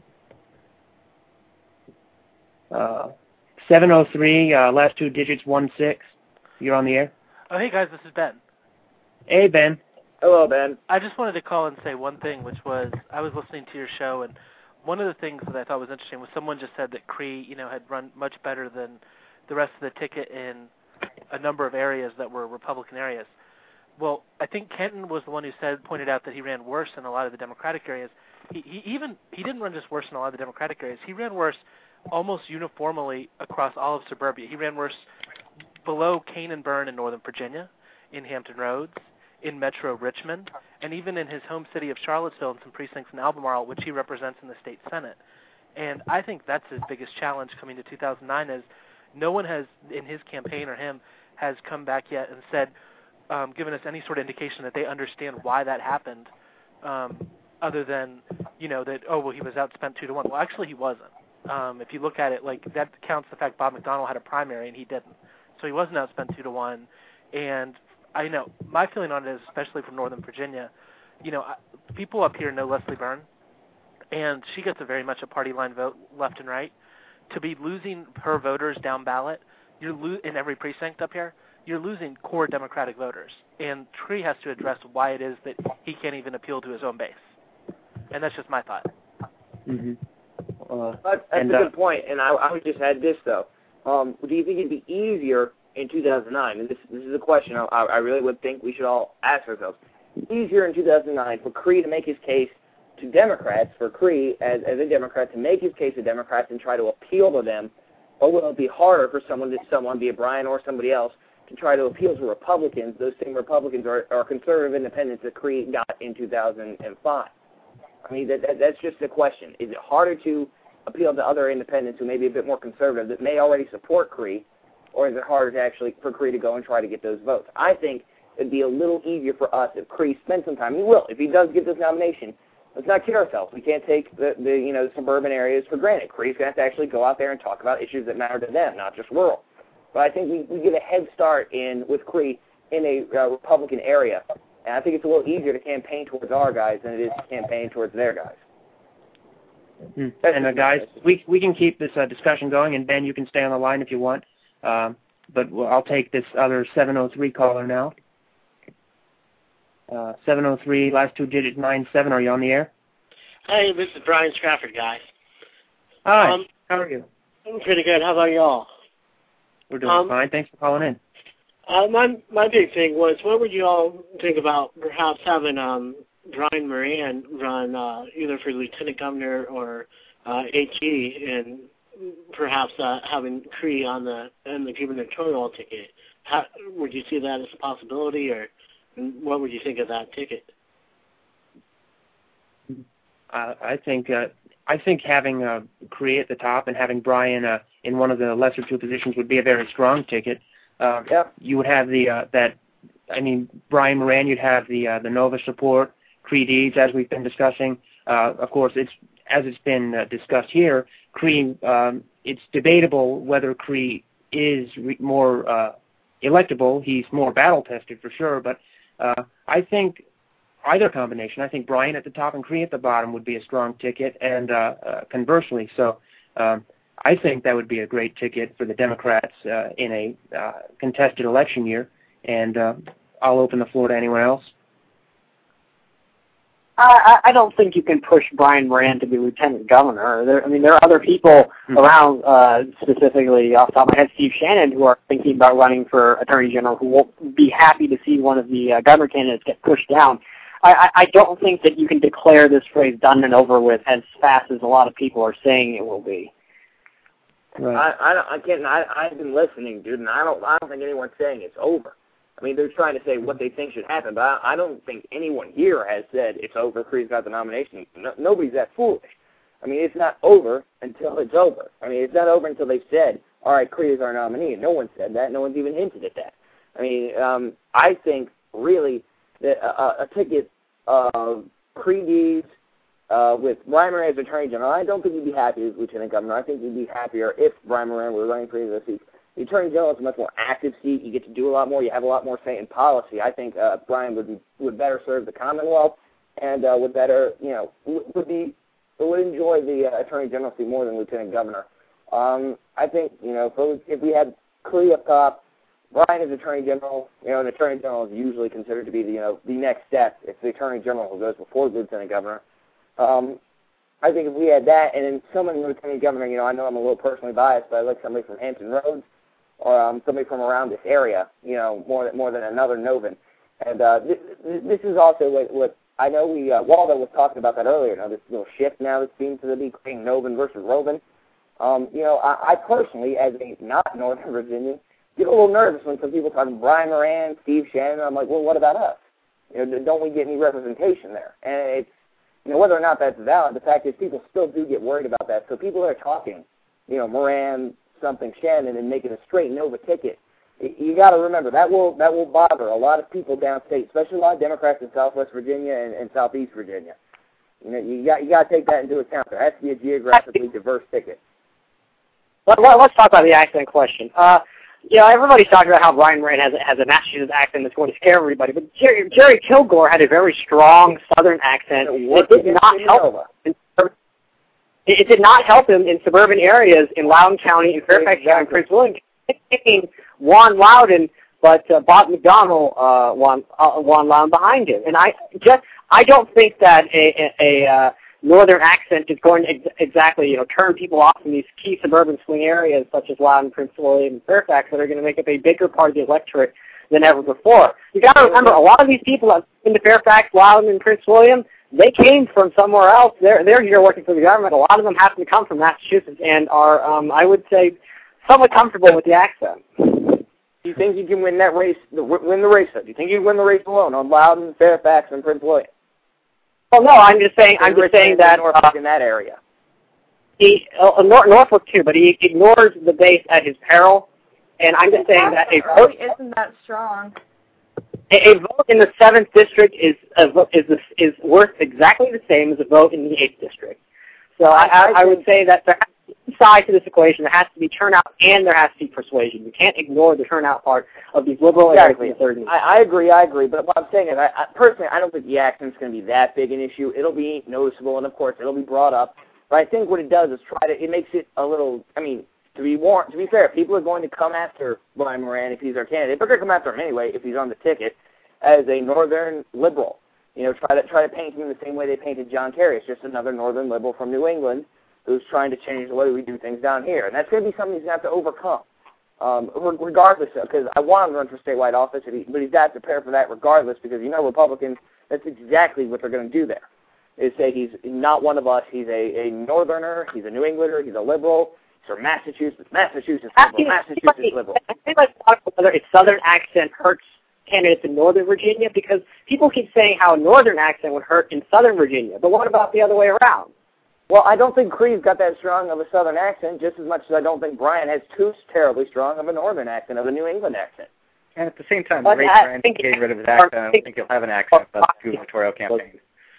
Uh, seven oh three, uh, last two digits, one six. You're on the air. Oh, hey, guys, this is Ben. Hey, Ben. Hello, Ben. I just wanted to call and say one thing, which was I was listening to your show, and one of the things that I thought was interesting was someone just said that Cree, you know, had run much better than the rest of the ticket in a number of areas that were Republican areas. Well, I think Kenton was the one who said pointed out that he ran worse in a lot of the Democratic areas. He, he even he didn't run just worse in a lot of the Democratic areas. He ran worse almost uniformly across all of suburbia. He ran worse below Kane and Byrne in Northern Virginia, in Hampton Roads, in Metro Richmond, and even in his home city of Charlottesville and some precincts in Albemarle, which he represents in the state Senate. And I think that's his biggest challenge coming to two thousand nine is no one has, in his campaign or him, has come back yet and said, um, given us any sort of indication that they understand why that happened, um, other than, you know, that, oh, well, he was outspent two to one. Well, actually, he wasn't. Um, if you look at it, like, that counts the fact Bob McDonnell had a primary and he didn't. So he wasn't outspent two to one. And I know my feeling on it is, especially from Northern Virginia, you know, people up here know Leslie Byrne, and she gets a very much a party line vote left and right. To be losing her voters down ballot, you're lo- in every precinct up here, you're losing core Democratic voters. And Cree has to address why it is that he can't even appeal to his own base. And that's just my thought. Mm-hmm. Uh, that's and, a uh, good point, and I, I would just add this, though. Um, do you think it'd be easier in two thousand nine, and this, this is a question I, I really would think we should all ask ourselves, easier in two thousand nine for Cree to make his case to Democrats, for Cree as, as a Democrat to make his case to Democrats and try to appeal to them, or will it be harder for someone, to someone, be it Brian or somebody else, to try to appeal to Republicans, those same Republicans are, are conservative independents that Cree got in two thousand five? I mean, that, that, that's just the question. Is it harder to appeal to other independents who may be a bit more conservative that may already support Cree, or is it harder to actually for Cree to go and try to get those votes? I think it'd be a little easier for us if Cree spent some time. He will. If he does get this nomination, let's not kid ourselves. We can't take the, the you know suburban areas for granted. Cree's going to have to actually go out there and talk about issues that matter to them, not just rural. But I think we, we get a head start in with Cree in a uh, Republican area, and I think it's a little easier to campaign towards our guys than it is to campaign towards their guys. Mm-hmm. And uh, guys, we we can keep this uh, discussion going, and Ben, you can stay on the line if you want. Um, but we'll, I'll take this other seven oh three caller now. Uh, seven oh three, last two digits, nine seven. Are you on the air? Hey, this is Brian Stratford, guys. Hi, um, how are you? I'm pretty good. How about y'all? We're doing um, fine. Thanks for calling in. Uh, my my big thing was, what would you all think about perhaps having um, Brian Moran run uh, either for Lieutenant Governor or uh, H E, and perhaps uh, having Cree on the on the gubernatorial ticket? How, would you see that as a possibility, or what would you think of that ticket? Uh, I think uh, I think having uh, Cree at the top and having Brian uh, in one of the lesser two positions would be a very strong ticket. Uh, yeah. You would have the uh, that I mean Brian Moran. You'd have the uh, the Nova support, Cree Deeds, as we've been discussing. Uh, of course, it's as it's been uh, discussed here. Cree. Um, it's debatable whether Cree is re- more uh, electable. He's more battle tested for sure, but uh, I think. Either combination. I think Brian at the top and Cree at the bottom would be a strong ticket, and uh, uh, conversely. So um, I think that would be a great ticket for the Democrats uh, in a uh, contested election year, and uh, I'll open the floor to anyone else. I, I don't think you can push Brian Moran to be lieutenant governor. There, I mean, there are other people mm-hmm. around, uh, specifically off the top of my head, Steve Shannon, who are thinking about running for attorney general, who won't be happy to see one of the uh, governor candidates get pushed down. I, I, I don't think that you can declare this phrase done and over with as fast as a lot of people are saying it will be. Right. I, I, don't, I can't. I, I've been listening, dude, and I don't. I don't think anyone's saying it's over. I mean, they're trying to say what they think should happen, but I, I don't think anyone here has said it's over. Creed's got the nomination. No, nobody's that foolish. I mean, it's not over until it's over. I mean, it's not over until they've said, all right, Creed is our nominee. No one said that. No one's even hinted at that. I mean, um, I think, really, that a, a ticket of Creed Deeds uh, with Brian Moran as Attorney General, I don't think he'd be happy as Lieutenant Governor. I think he'd be happier if Brian Moran were running for either of those seats. The Attorney General is a much more active seat. You get to do a lot more. You have a lot more say in policy. I think uh, Brian would be, would better serve the Commonwealth and uh, would better, you know, would be would enjoy the uh, Attorney General seat more than Lieutenant Governor. Um, I think, you know, if, if we had Cree up top, Brian is Attorney General. You know, an Attorney General is usually considered to be the, you know, the next step. It's the Attorney General who goes before the Lieutenant Governor. Um, I think if we had that, and then someone Lieutenant Governor, you know, I know I'm a little personally biased, but I like somebody from Hampton Roads, or um, somebody from around this area, you know, more more than another Novan. And uh, this, this is also what, what I know we, uh, Waldo was talking about that earlier, you know, this little shift now that seems to be creating Novan versus Rovan. Um, you know, I, I personally, as a not Northern Virginian, get a little nervous when some people talk Brian Moran, Steve Shannon. I'm like, well, what about us? You know, don't we get any representation there? And it's, you know, whether or not that's valid, the fact is people still do get worried about that. So people are talking, you know, Moran, something Shannon, and making a straight Nova ticket. You got to remember that will that will bother a lot of people downstate, especially a lot of Democrats in Southwest Virginia and, and Southeast Virginia. You know, you got you got to take that into account. There has to be a geographically diverse ticket. Let, let, let's talk about the accent question. Uh, you know, everybody's talking about how Brian Moran has a, has a Massachusetts accent that's going to scare everybody, but Jerry, Jerry Kilgore had a very strong Southern accent. It did not help him. It did not help him in suburban areas in Loudoun County and Fairfax County and Prince William. Picking Juan Loudon, but uh, Bob McDonnell uh, won uh, Juan Loudon behind him. And I just I don't think that a, a, a uh, Northern accent is going to ex- exactly you know turn people off in these key suburban swing areas such as Loudoun, Prince William, and Fairfax that are going to make up a bigger part of the electorate than ever before. You got to remember, a lot of these people that in the Fairfax, Loudoun, and Prince William, they came from somewhere else. They're they're here working for the government. A lot of them happen to come from Massachusetts and are, um, I would say, somewhat comfortable with the accent. Do you think you can win that race? Win the race? Do you think you can win the race alone on Loudoun, Fairfax, and Prince William? Well, no, I'm just saying. I'm just saying that Norfolk uh, in that area. He uh, Nor- Norfolk too, but he ignores the base at his peril. And I'm just saying that a vote isn't that strong. A, a vote in the seventh district is a, is a, is worth exactly the same as a vote in the eighth district. So I, I, I would say that there has to be two sides to this equation. There has to be turnout and there has to be persuasion. You can't ignore the turnout part of these liberal exactly. areas. I, I agree. I agree. But what I'm saying is, I, I, personally, I don't think the accent's going to be that big an issue. It'll be noticeable, and of course, it'll be brought up. But I think what it does is try to. It makes it a little. I mean. To be warned, to be fair, people are going to come after Brian Moran if he's our candidate. They're going to come after him anyway if he's on the ticket as a Northern liberal. You know, try to try to paint him the same way they painted John Kerry. It's just another Northern liberal from New England who's trying to change the way we do things down here, and that's going to be something he's going to have to overcome, um, regardless of. Because I want him to run for statewide office, but, he, but he's got to prepare for that regardless. Because you know, Republicans, that's exactly what they're going to do there. Is say he's not one of us. He's a, a Northerner. He's a New Englander. He's a liberal. So Massachusetts, Massachusetts liberal, Massachusetts liberal. I think let's talk about whether a Southern accent hurts candidates in Northern Virginia, because people keep saying how a Northern accent would hurt in Southern Virginia. But what about the other way around? Well, I don't think Creed's got that strong of a Southern accent, just as much as I don't think Brian has too terribly strong of a Northern accent, of a New England accent. And at the same time, Ray Brian's getting rid of his accent. I don't think he'll have an accent about the gubernatorial campaign.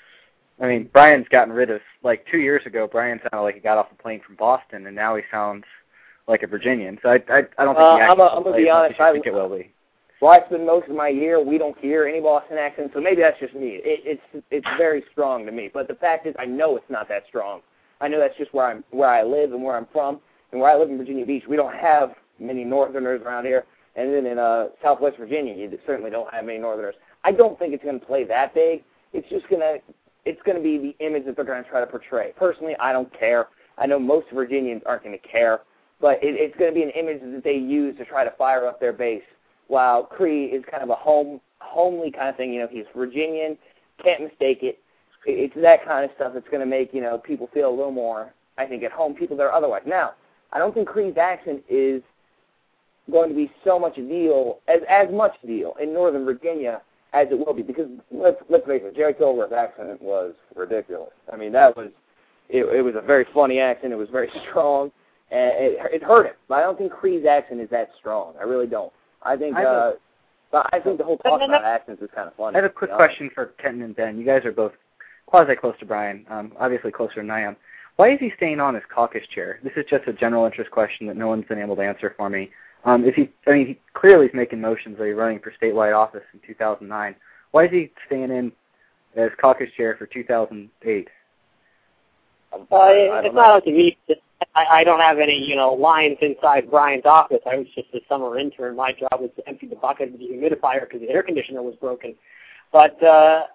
I mean, Brian's gotten rid of, like, two years ago, Brian sounded like he got off a plane from Boston, and now he sounds like a Virginian. So I I, I don't think uh, he I'm going to be honest. I think it will be. Well, I spend most of my year, we don't hear any Boston accent, so maybe that's just me. It, it's it's very strong to me. But the fact is, I know it's not that strong. I know that's just where I'm where I live and where I'm from. And where I live in Virginia Beach, we don't have many Northerners around here. And then in uh, Southwest Virginia, you certainly don't have many Northerners. I don't think it's going to play that big. It's just going to it's going to be the image that they're going to try to portray. Personally, I don't care. I know most Virginians aren't going to care. But it, it's going to be an image that they use to try to fire up their base, while Cree is kind of a home homely kind of thing. You know, he's Virginian, can't mistake it. It's that kind of stuff that's going to make, you know, people feel a little more, I think, at home, people that are otherwise. Now, I don't think Cree's accent is going to be so much a deal, as as much a deal in Northern Virginia as it will be, because let's let's face it, Jerry Kilgore's accent was ridiculous. I mean, that was it, it was a very funny accent. It was very strong, and it, it hurt him. But I don't think Cree's accent is that strong. I really don't. I think I uh, but I think the whole talk about accents is kind of funny. I have a quick question for Kenton and Ben. You guys are both quasi close to Brian, um, obviously closer than I am. Why is he staying on as caucus chair? This is just a general interest question that no one's been able to answer for me. Um, is he? I mean, he clearly is making motions that he's running for statewide office in two thousand nine. Why is he staying in as caucus chair for two thousand eight? Uh, it's not up to me. I, I don't have any, you know, lines inside Brian's office. I was just a summer intern. My job was to empty the bucket of the humidifier because the air conditioner was broken. But uh,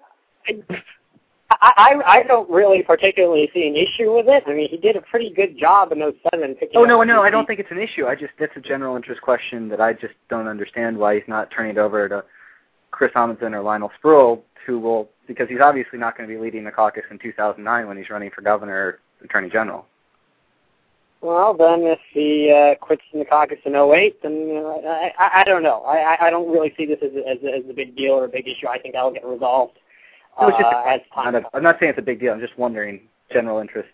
I, I, I don't really particularly see an issue with it. I mean, he did a pretty good job in those seven. Oh, no, no, I don't think it's an issue. I just, that's a general interest question that I just don't understand why he's not turning it over to Chris Amundsen or Lionel Spruill, who will, because he's obviously not going to be leading the caucus in two thousand nine when he's running for governor or attorney general. Well, then if he uh, quits in the caucus in oh eight, then you know, I, I, I don't know. I, I don't really see this as a, as, a, as a big deal or a big issue. I think that'll get resolved. No, it's just uh, a, as time not a, I'm not saying it's a big deal. I'm just wondering, general interest.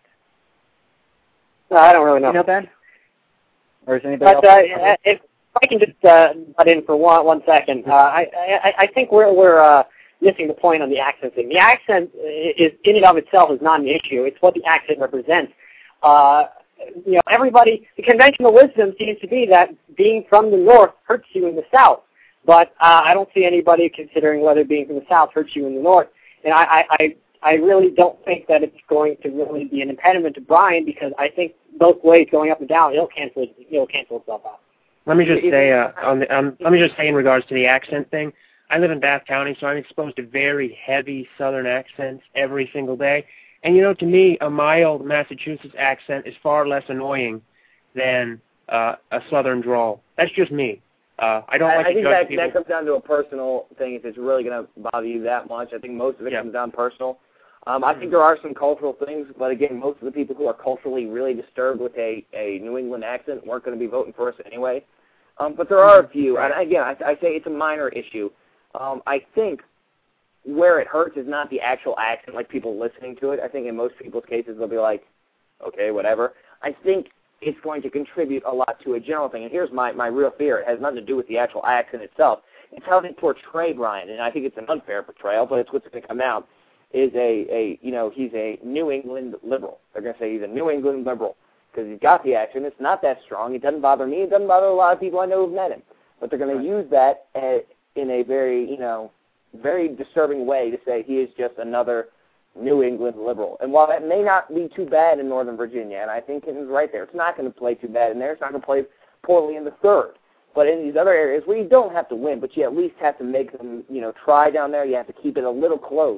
No, I don't really know. You know, Ben? Or is anybody but, else? Uh, if I can just uh, butt in for one one second, uh, I, I I think we're we're uh, missing the point on the accent thing. The accent is in and of itself is not an issue. It's what the accent represents. Uh, you know, everybody. The conventional wisdom seems to be that being from the north hurts you in the south, but uh, I don't see anybody considering whether being from the south hurts you in the north. And I, I, I, I really don't think that it's going to really be an impediment to Brian, because I think both ways, going up and down, it'll cancel it'll cancel itself out. Let me just say uh, on the um, let me just say in regards to the accent thing. I live in Bath County, so I'm exposed to very heavy Southern accents every single day. And you know, to me, a mild Massachusetts accent is far less annoying than uh, a Southern drawl. That's just me. Uh, I don't I, like I to think judge that, people. that comes down to a personal thing. If it's really going to bother you that much, I think most of it yeah. comes down personal. Um, I think there are some cultural things, but again, most of the people who are culturally really disturbed with a, a New England accent weren't going to be voting for us anyway. Um, but there are a few, and again, I, I say it's a minor issue. Um, I think where it hurts is not the actual accent, like people listening to it. I think in most people's cases they'll be like, okay, whatever. I think it's going to contribute a lot to a general thing. And here's my, my real fear. It has nothing to do with the actual accent itself. It's how they portray Brian, and I think it's an unfair portrayal, but it's what's going to come out, is a, a, you know, he's a New England liberal. They're going to say he's a New England liberal because he's got the accent. It's not that strong. It doesn't bother me. It doesn't bother a lot of people I know who've met him. But they're going to use that as, in a very, you know, very disturbing way to say he is just another New England liberal. And while that may not be too bad in Northern Virginia, and I think Kenton's right there, it's not going to play too bad in there. It's not going to play poorly in the third. But in these other areas where you don't have to win, but you at least have to make them, you know, try down there, you have to keep it a little close.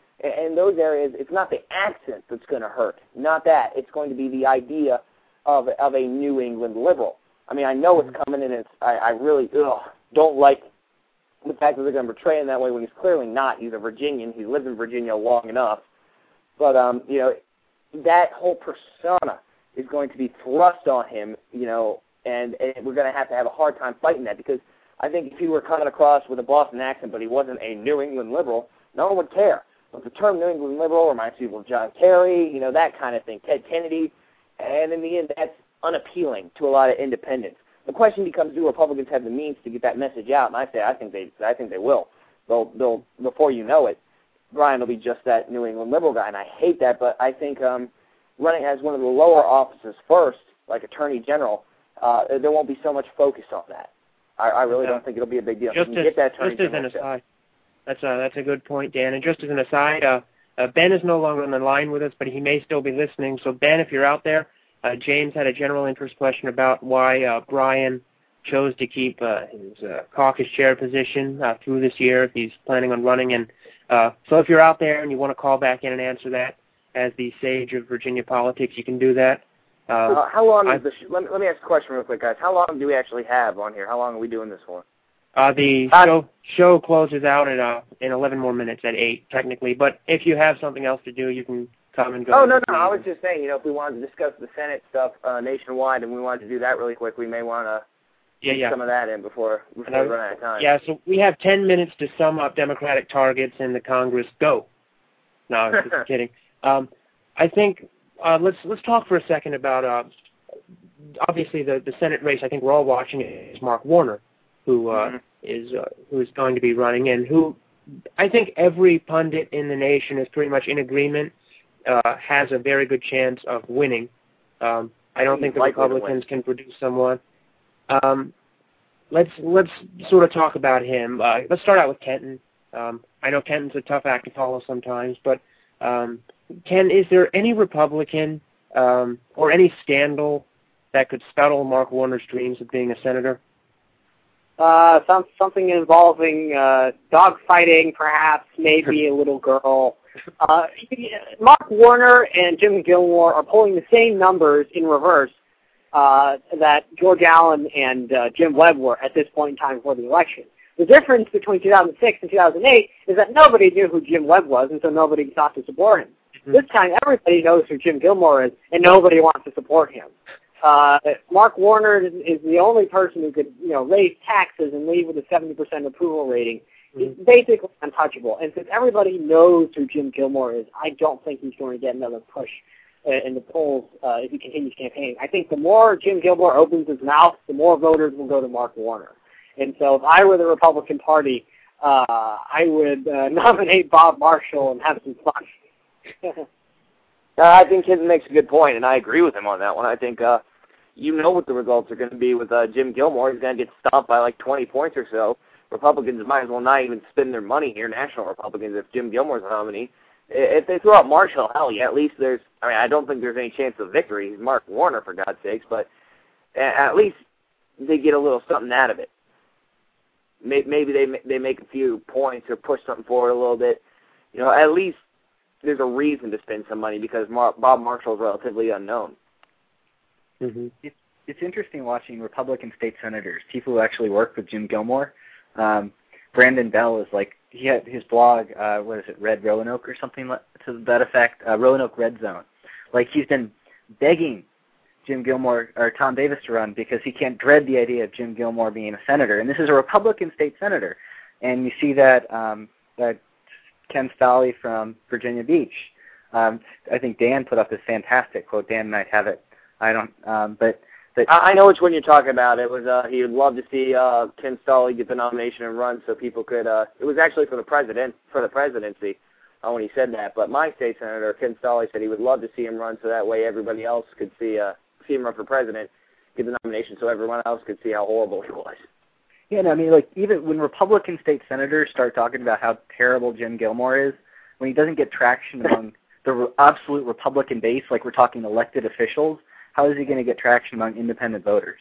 In those areas, it's not the accent that's going to hurt. Not that. It's going to be the idea of, of a New England liberal. I mean, I know it's coming, and it's, I, I really ugh, don't like the fact that they're going to portray him that way when he's clearly not. He's a Virginian. He's lived in Virginia long enough. But, um, you know, that whole persona is going to be thrust on him, you know, and, and we're going to have to have a hard time fighting that, because I think if he were coming across with a Boston accent but he wasn't a New England liberal, no one would care. But the term New England liberal reminds people of John Kerry, you know, that kind of thing, Ted Kennedy, and in the end, that's unappealing to a lot of independents. The question becomes, do Republicans have the means to get that message out? And I say, I think they, I think they will. They'll, they'll, before you know it, Brian will be just that New England liberal guy, and I hate that. But I think um, running as one of the lower offices first, like Attorney General, uh, there won't be so much focus on that. I, I really yeah. don't think it'll be a big deal. Just, you as, get that Attorney just as an aside, that's a that's a good point, Dan. And just as an aside, uh, uh, Ben is no longer on the line with us, but he may still be listening. So Ben, if you're out there, Uh, James had a general interest question about why uh, Brian chose to keep uh, his uh, caucus chair position uh, through this year if he's planning on running. And uh, so if you're out there and you want to call back in and answer that as the sage of Virginia politics, you can do that. Uh, uh, how long I, is the sh- let, me, let me ask a question real quick, guys. How long do we actually have on here? How long are we doing this for? Uh, the uh, show show closes out at uh, in eleven more minutes at eight, technically. But if you have something else to do, you can come and go. Oh, no, no. I was just saying, you know, if we wanted to discuss the Senate stuff uh, nationwide and we wanted to do that really quick, we may want to yeah, get yeah. some of that in before, before I, we run out of time. Yeah, so we have ten minutes to sum up Democratic targets in the Congress. Go. No, I was just kidding. Um, I think uh, let's let's talk for a second about uh, obviously the, the Senate race. I think we're all watching it. Is Mark Warner, who uh, mm-hmm. is uh, who is going to be running, and who I think every pundit in the nation is pretty much in agreement uh, has a very good chance of winning. Um, I don't think the Republicans can produce someone. Um, let's let's sort of talk about him. Uh, let's start out with Kenton. Um, I know Kenton's a tough act to follow sometimes, but um, Ken, is there any Republican um, or any scandal that could scuttle Mark Warner's dreams of being a senator? Uh, some, something involving uh, dog fighting, perhaps, maybe a little girl. Uh, Mark Warner and Jim Gilmore are pulling the same numbers in reverse uh, that George Allen and uh, Jim Webb were at this point in time before the election. The difference between two thousand six and two thousand eight is that nobody knew who Jim Webb was, and so nobody thought to support him. Mm-hmm. This time, everybody knows who Jim Gilmore is, and nobody wants to support him. Uh, Mark Warner is, is the only person who could, you know, raise taxes and leave with a seventy percent approval rating. Mm-hmm. He's basically untouchable. And since everybody knows who Jim Gilmore is, I don't think he's going to get another push uh, in the polls uh, if he continues campaigning. I think the more Jim Gilmore opens his mouth, the more voters will go to Mark Warner. And so if I were the Republican Party, uh, I would uh, nominate Bob Marshall and have some fun. uh, I think Kenton makes a good point, and I agree with him on that one. I think uh, you know what the results are going to be with uh, Jim Gilmore. He's going to get stopped by like twenty points or so. Republicans might as well not even spend their money here, national Republicans, if Jim Gilmore's a nominee. If they throw out Marshall, hell yeah, at least there's, I mean, I don't think there's any chance of victory. He's Mark Warner, for God's sakes, but at least they get a little something out of it. Maybe they they make a few points or push something forward a little bit. You know, at least there's a reason to spend some money because Mar- Bob Marshall is relatively unknown. Mm-hmm. It's, it's interesting watching Republican state senators, people who actually work with Jim Gilmore. Um, Brandon Bell is like, he had his blog, uh, what is it, Red Roanoke or something to that effect, uh, Roanoke Red Zone. Like, he's been begging Jim Gilmore or Tom Davis to run because he can't dread the idea of Jim Gilmore being a senator. And this is a Republican state senator. And you see that um, that Ken Stolley from Virginia Beach. Um, I think Dan put up this fantastic quote. Dan might have it. I don't. Um, but, but I know which one you're talking about. It was uh, he would love to see uh, Ken Stolley get the nomination and run so people could. Uh, it was actually for the president for the presidency uh, when he said that. But my state senator Ken Stolley said he would love to see him run so that way everybody else could see. Uh, see him run for president, get the nomination so everyone else could see how horrible he was. Yeah, no, I mean, like, even when Republican state senators start talking about how terrible Jim Gilmore is, when he doesn't get traction among the re- absolute Republican base, like we're talking elected officials, how is he going to get traction among independent voters?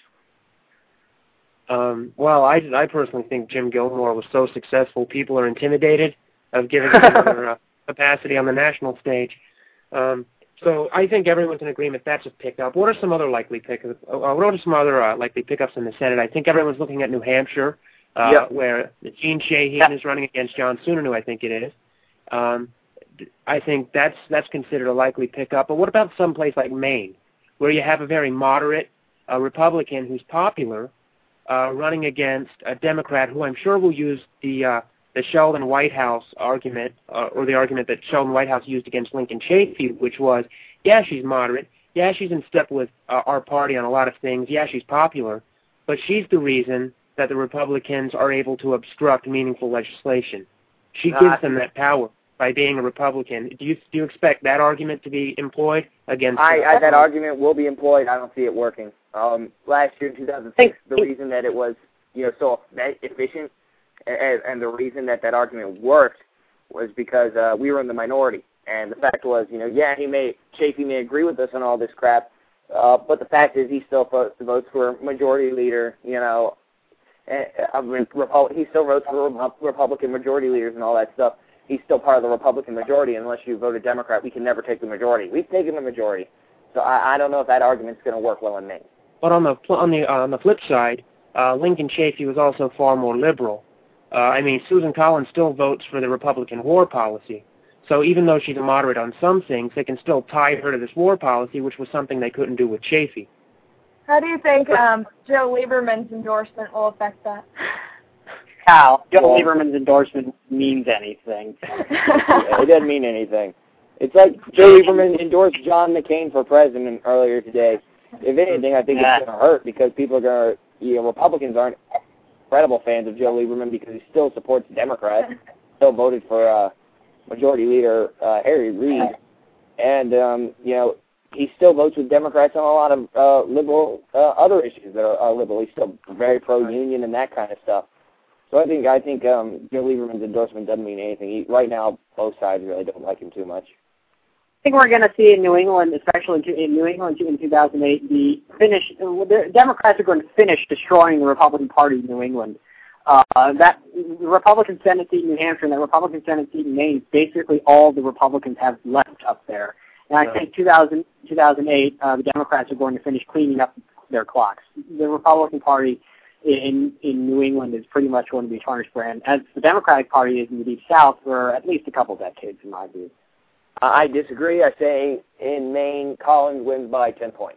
Um, well, I, I personally think Jim Gilmore was so successful, people are intimidated of giving him another uh, capacity on the national stage. Um, So I think everyone's in agreement that's a pickup. What are some other likely pickups? Uh, what are some other uh, likely pickups in the Senate? I think everyone's looking at New Hampshire, uh, yep. where Gene Shaheen yep. is running against John Sununu, I think it is. Um, I think that's that's considered a likely pickup. But what about some place like Maine, where you have a very moderate uh, Republican who's popular uh, running against a Democrat who I'm sure will use the uh, the Sheldon Whitehouse argument, uh, or the argument that Sheldon Whitehouse used against Lincoln Chafee, which was, yeah, she's moderate, yeah, she's in step with uh, our party on a lot of things, yeah, she's popular, but she's the reason that the Republicans are able to obstruct meaningful legislation. She uh, gives them that power by being a Republican. Do you do you expect that argument to be employed against? I, I that argument will be employed. I don't see it working. Um, last year in two thousand six, the reason that it was you know so efficient. And, and the reason that that argument worked was because uh, we were in the minority. And the fact was, you know, yeah, he may, Chafee may agree with us on all this crap, Uh, but the fact is, he still votes, votes for majority leader. You know, and, I mean, Repu- he still votes for Republican majority leaders and all that stuff. He's still part of the Republican majority. Unless you vote a Democrat, we can never take the majority. We've taken the majority, so I, I don't know if that argument's going to work well in Maine. But on the on the uh, on the flip side, uh, Lincoln Chafee was also far more liberal. Uh, I mean, Susan Collins still votes for the Republican war policy. So even though she's a moderate on some things, they can still tie her to this war policy, which was something they couldn't do with Chafee. How do you think um, Joe Lieberman's endorsement will affect that? Cal, Joe well, Lieberman's endorsement means anything. It doesn't mean anything. It's like Joe Lieberman endorsed John McCain for president earlier today. If anything, I think yeah. it's going to hurt because people are going to, you know, Republicans aren't incredible fans of Joe Lieberman because he still supports Democrats, still voted for uh, Majority Leader uh, Harry Reid, and, um, you know, he still votes with Democrats on a lot of uh, liberal uh, other issues that are, are liberal. He's still very pro-union and that kind of stuff. So I think I think um, Joe Lieberman's endorsement doesn't mean anything. He, right now, both sides really don't like him too much. I think we're going to see in New England, especially in New England in two thousand eight, the finish. The Democrats are going to finish destroying the Republican Party in New England. Uh, that the Republican Senate seat in New Hampshire and the Republican Senate seat in Maine is basically all the Republicans have left up there. And I think two thousand, two thousand eight, uh, the Democrats are going to finish cleaning up their clocks. The Republican Party in in New England is pretty much going to be tarnished brand, as the Democratic Party is in the Deep South for at least a couple decades, in my view. I disagree. I say in Maine, Collins wins by ten points.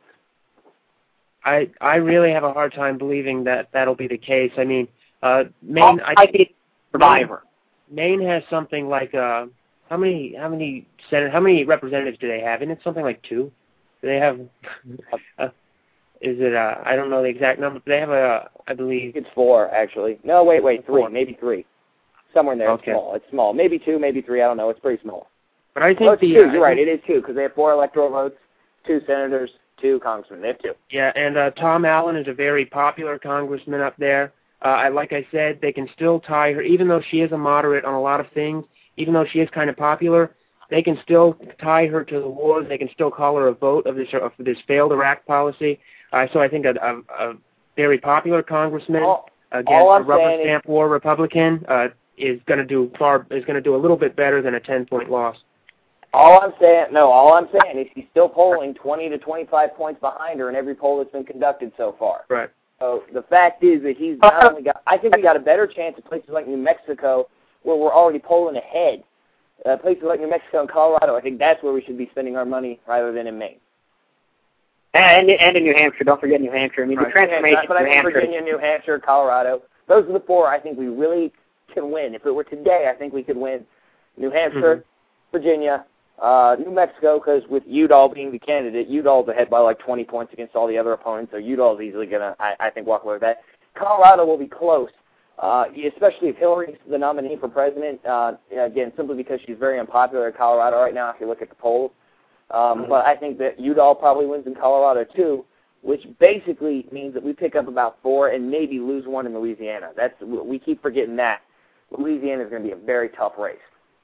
I I really have a hard time believing that that'll be the case. I mean, uh, Maine. I, I think Survivor. Maine, Maine has something like uh, how many how many senate how many representatives do they have? Isn't it something like two? Do they have? uh, is it? Uh, I don't know the exact number. But they have a. I believe it's four actually. No, wait, wait, three, four. Maybe three. Somewhere in there. Okay. It's small. It's small. Maybe two, maybe three. I don't know. It's pretty small. But I think oh, it's the, two. uh, You're right. It is two because they have four electoral votes, two senators, two congressmen. They have two. Yeah, and uh, Tom Allen is a very popular congressman up there. Uh, I, like I said, they can still tie her, even though she is a moderate on a lot of things, even though she is kind of popular, they can still tie her to the wars. They can still call her a vote of this of this failed Iraq policy. Uh, so I think a, a, a very popular congressman all, against all a rubber is, stamp war Republican uh, is going to do far is going to do a little bit better than a ten point loss. All I'm saying, no, all I'm saying is he's still polling twenty to twenty-five points behind her in every poll that's been conducted so far. Right. So the fact is that he's not only got, I think we got a better chance at places like New Mexico where we're already polling ahead. Uh, places like New Mexico and Colorado, I think that's where we should be spending our money rather than in Maine. And, and in New Hampshire, don't forget New Hampshire. I mean, right. the transformation But I New mean Hampshire. Virginia, New Hampshire, Colorado, those are the four I think we really can win. If it were today, I think we could win New Hampshire, mm-hmm. Virginia, Uh, New Mexico, because with Udall being the candidate, Udall's ahead by like twenty points against all the other opponents, so Udall's easily going to, I, I think, walk away with that. Colorado will be close, uh, especially if Hillary's the nominee for president, uh, again, simply because she's very unpopular in Colorado right now if you look at the polls. Um, mm-hmm. But I think that Udall probably wins in Colorado too, which basically means that we pick up about four and maybe lose one in Louisiana. That's we keep forgetting that. Louisiana is going to be a very tough race.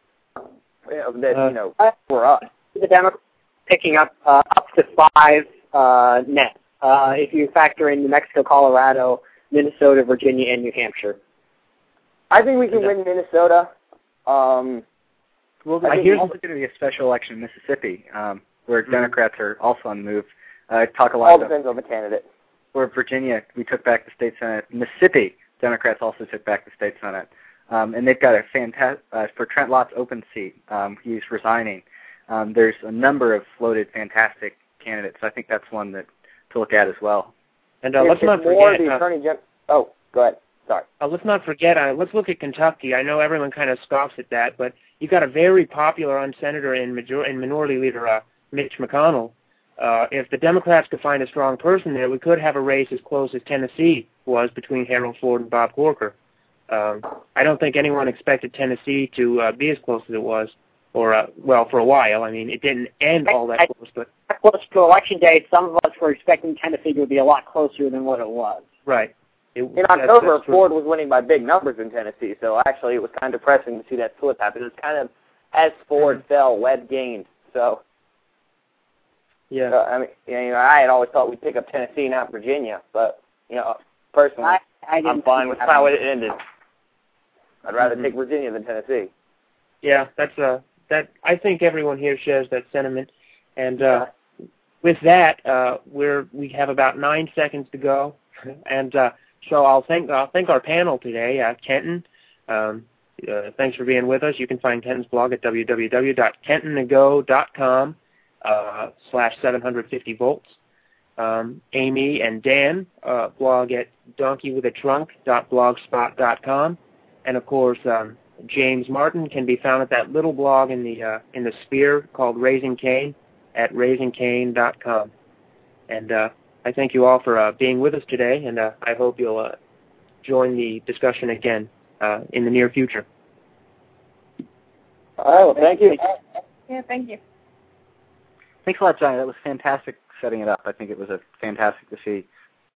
That, uh, you know, for us. The Democrats picking up uh, up to five uh, net uh, if you factor in New Mexico, Colorado, Minnesota, Virginia, and New Hampshire. I think we can win Minnesota. Um, well, I here's also going to be a special election in Mississippi um, where mm-hmm. Democrats are also on the move. Uh, talk a lot All about, depends on the candidate. Where Virginia, we took back the state senate. Mississippi, Democrats also took back the state senate. Um, and they've got a fantastic, uh, for Trent Lott's open seat, um, he's resigning. Um, there's a number of floated fantastic candidates. I think that's one that to look at as well. And uh, let's not more forget... The attorney gen- oh, go ahead. Sorry. Uh, let's not forget, uh, let's look at Kentucky. I know everyone kind of scoffs at that, but you've got a very popular on senator and, major- and minority leader, uh, Mitch McConnell. Uh, if the Democrats could find a strong person there, we could have a race as close as Tennessee was between Harold Ford and Bob Corker. Um, I don't think anyone expected Tennessee to uh, be as close as it was, or, uh, well, for a while. I mean, it didn't end all that close, but... Close to Election Day, some of us were expecting Tennessee to be a lot closer than what it was. Right. It, in October, that's, that's Ford was winning by big numbers in Tennessee, so actually it was kind of depressing to see that flip happen. It was kind of, as Ford mm-hmm. fell, Webb gained, so... Yeah. So, I mean, you know, I had always thought we'd pick up Tennessee, not Virginia, but you know, personally, I, I I'm fine with how it ended. I'd rather mm-hmm. take Virginia than Tennessee. Yeah, that's uh that. I think everyone here shares that sentiment, and uh, with that, uh, we're we have about nine seconds to go, and uh, so I'll thank I'll thank our panel today, uh, Kenton. Um, uh, thanks for being with us. You can find Kenton's blog at w w w dot kenton a go dot com uh, slash seven fifty volts. Um, Amy and Dan uh, blog at donkey with a trunk dot blogspot dot com, and of course um, James Martin can be found at that little blog in the uh, in the Sphere called Raising Cane at raising cane dot com. And uh, I thank you all for uh, being with us today, and uh, I hope you'll uh, join the discussion again uh, in the near future. All right, well, thank you. Yeah, thank you. Thanks a lot, Johnny. That was fantastic setting it up. I think it was a fantastic to see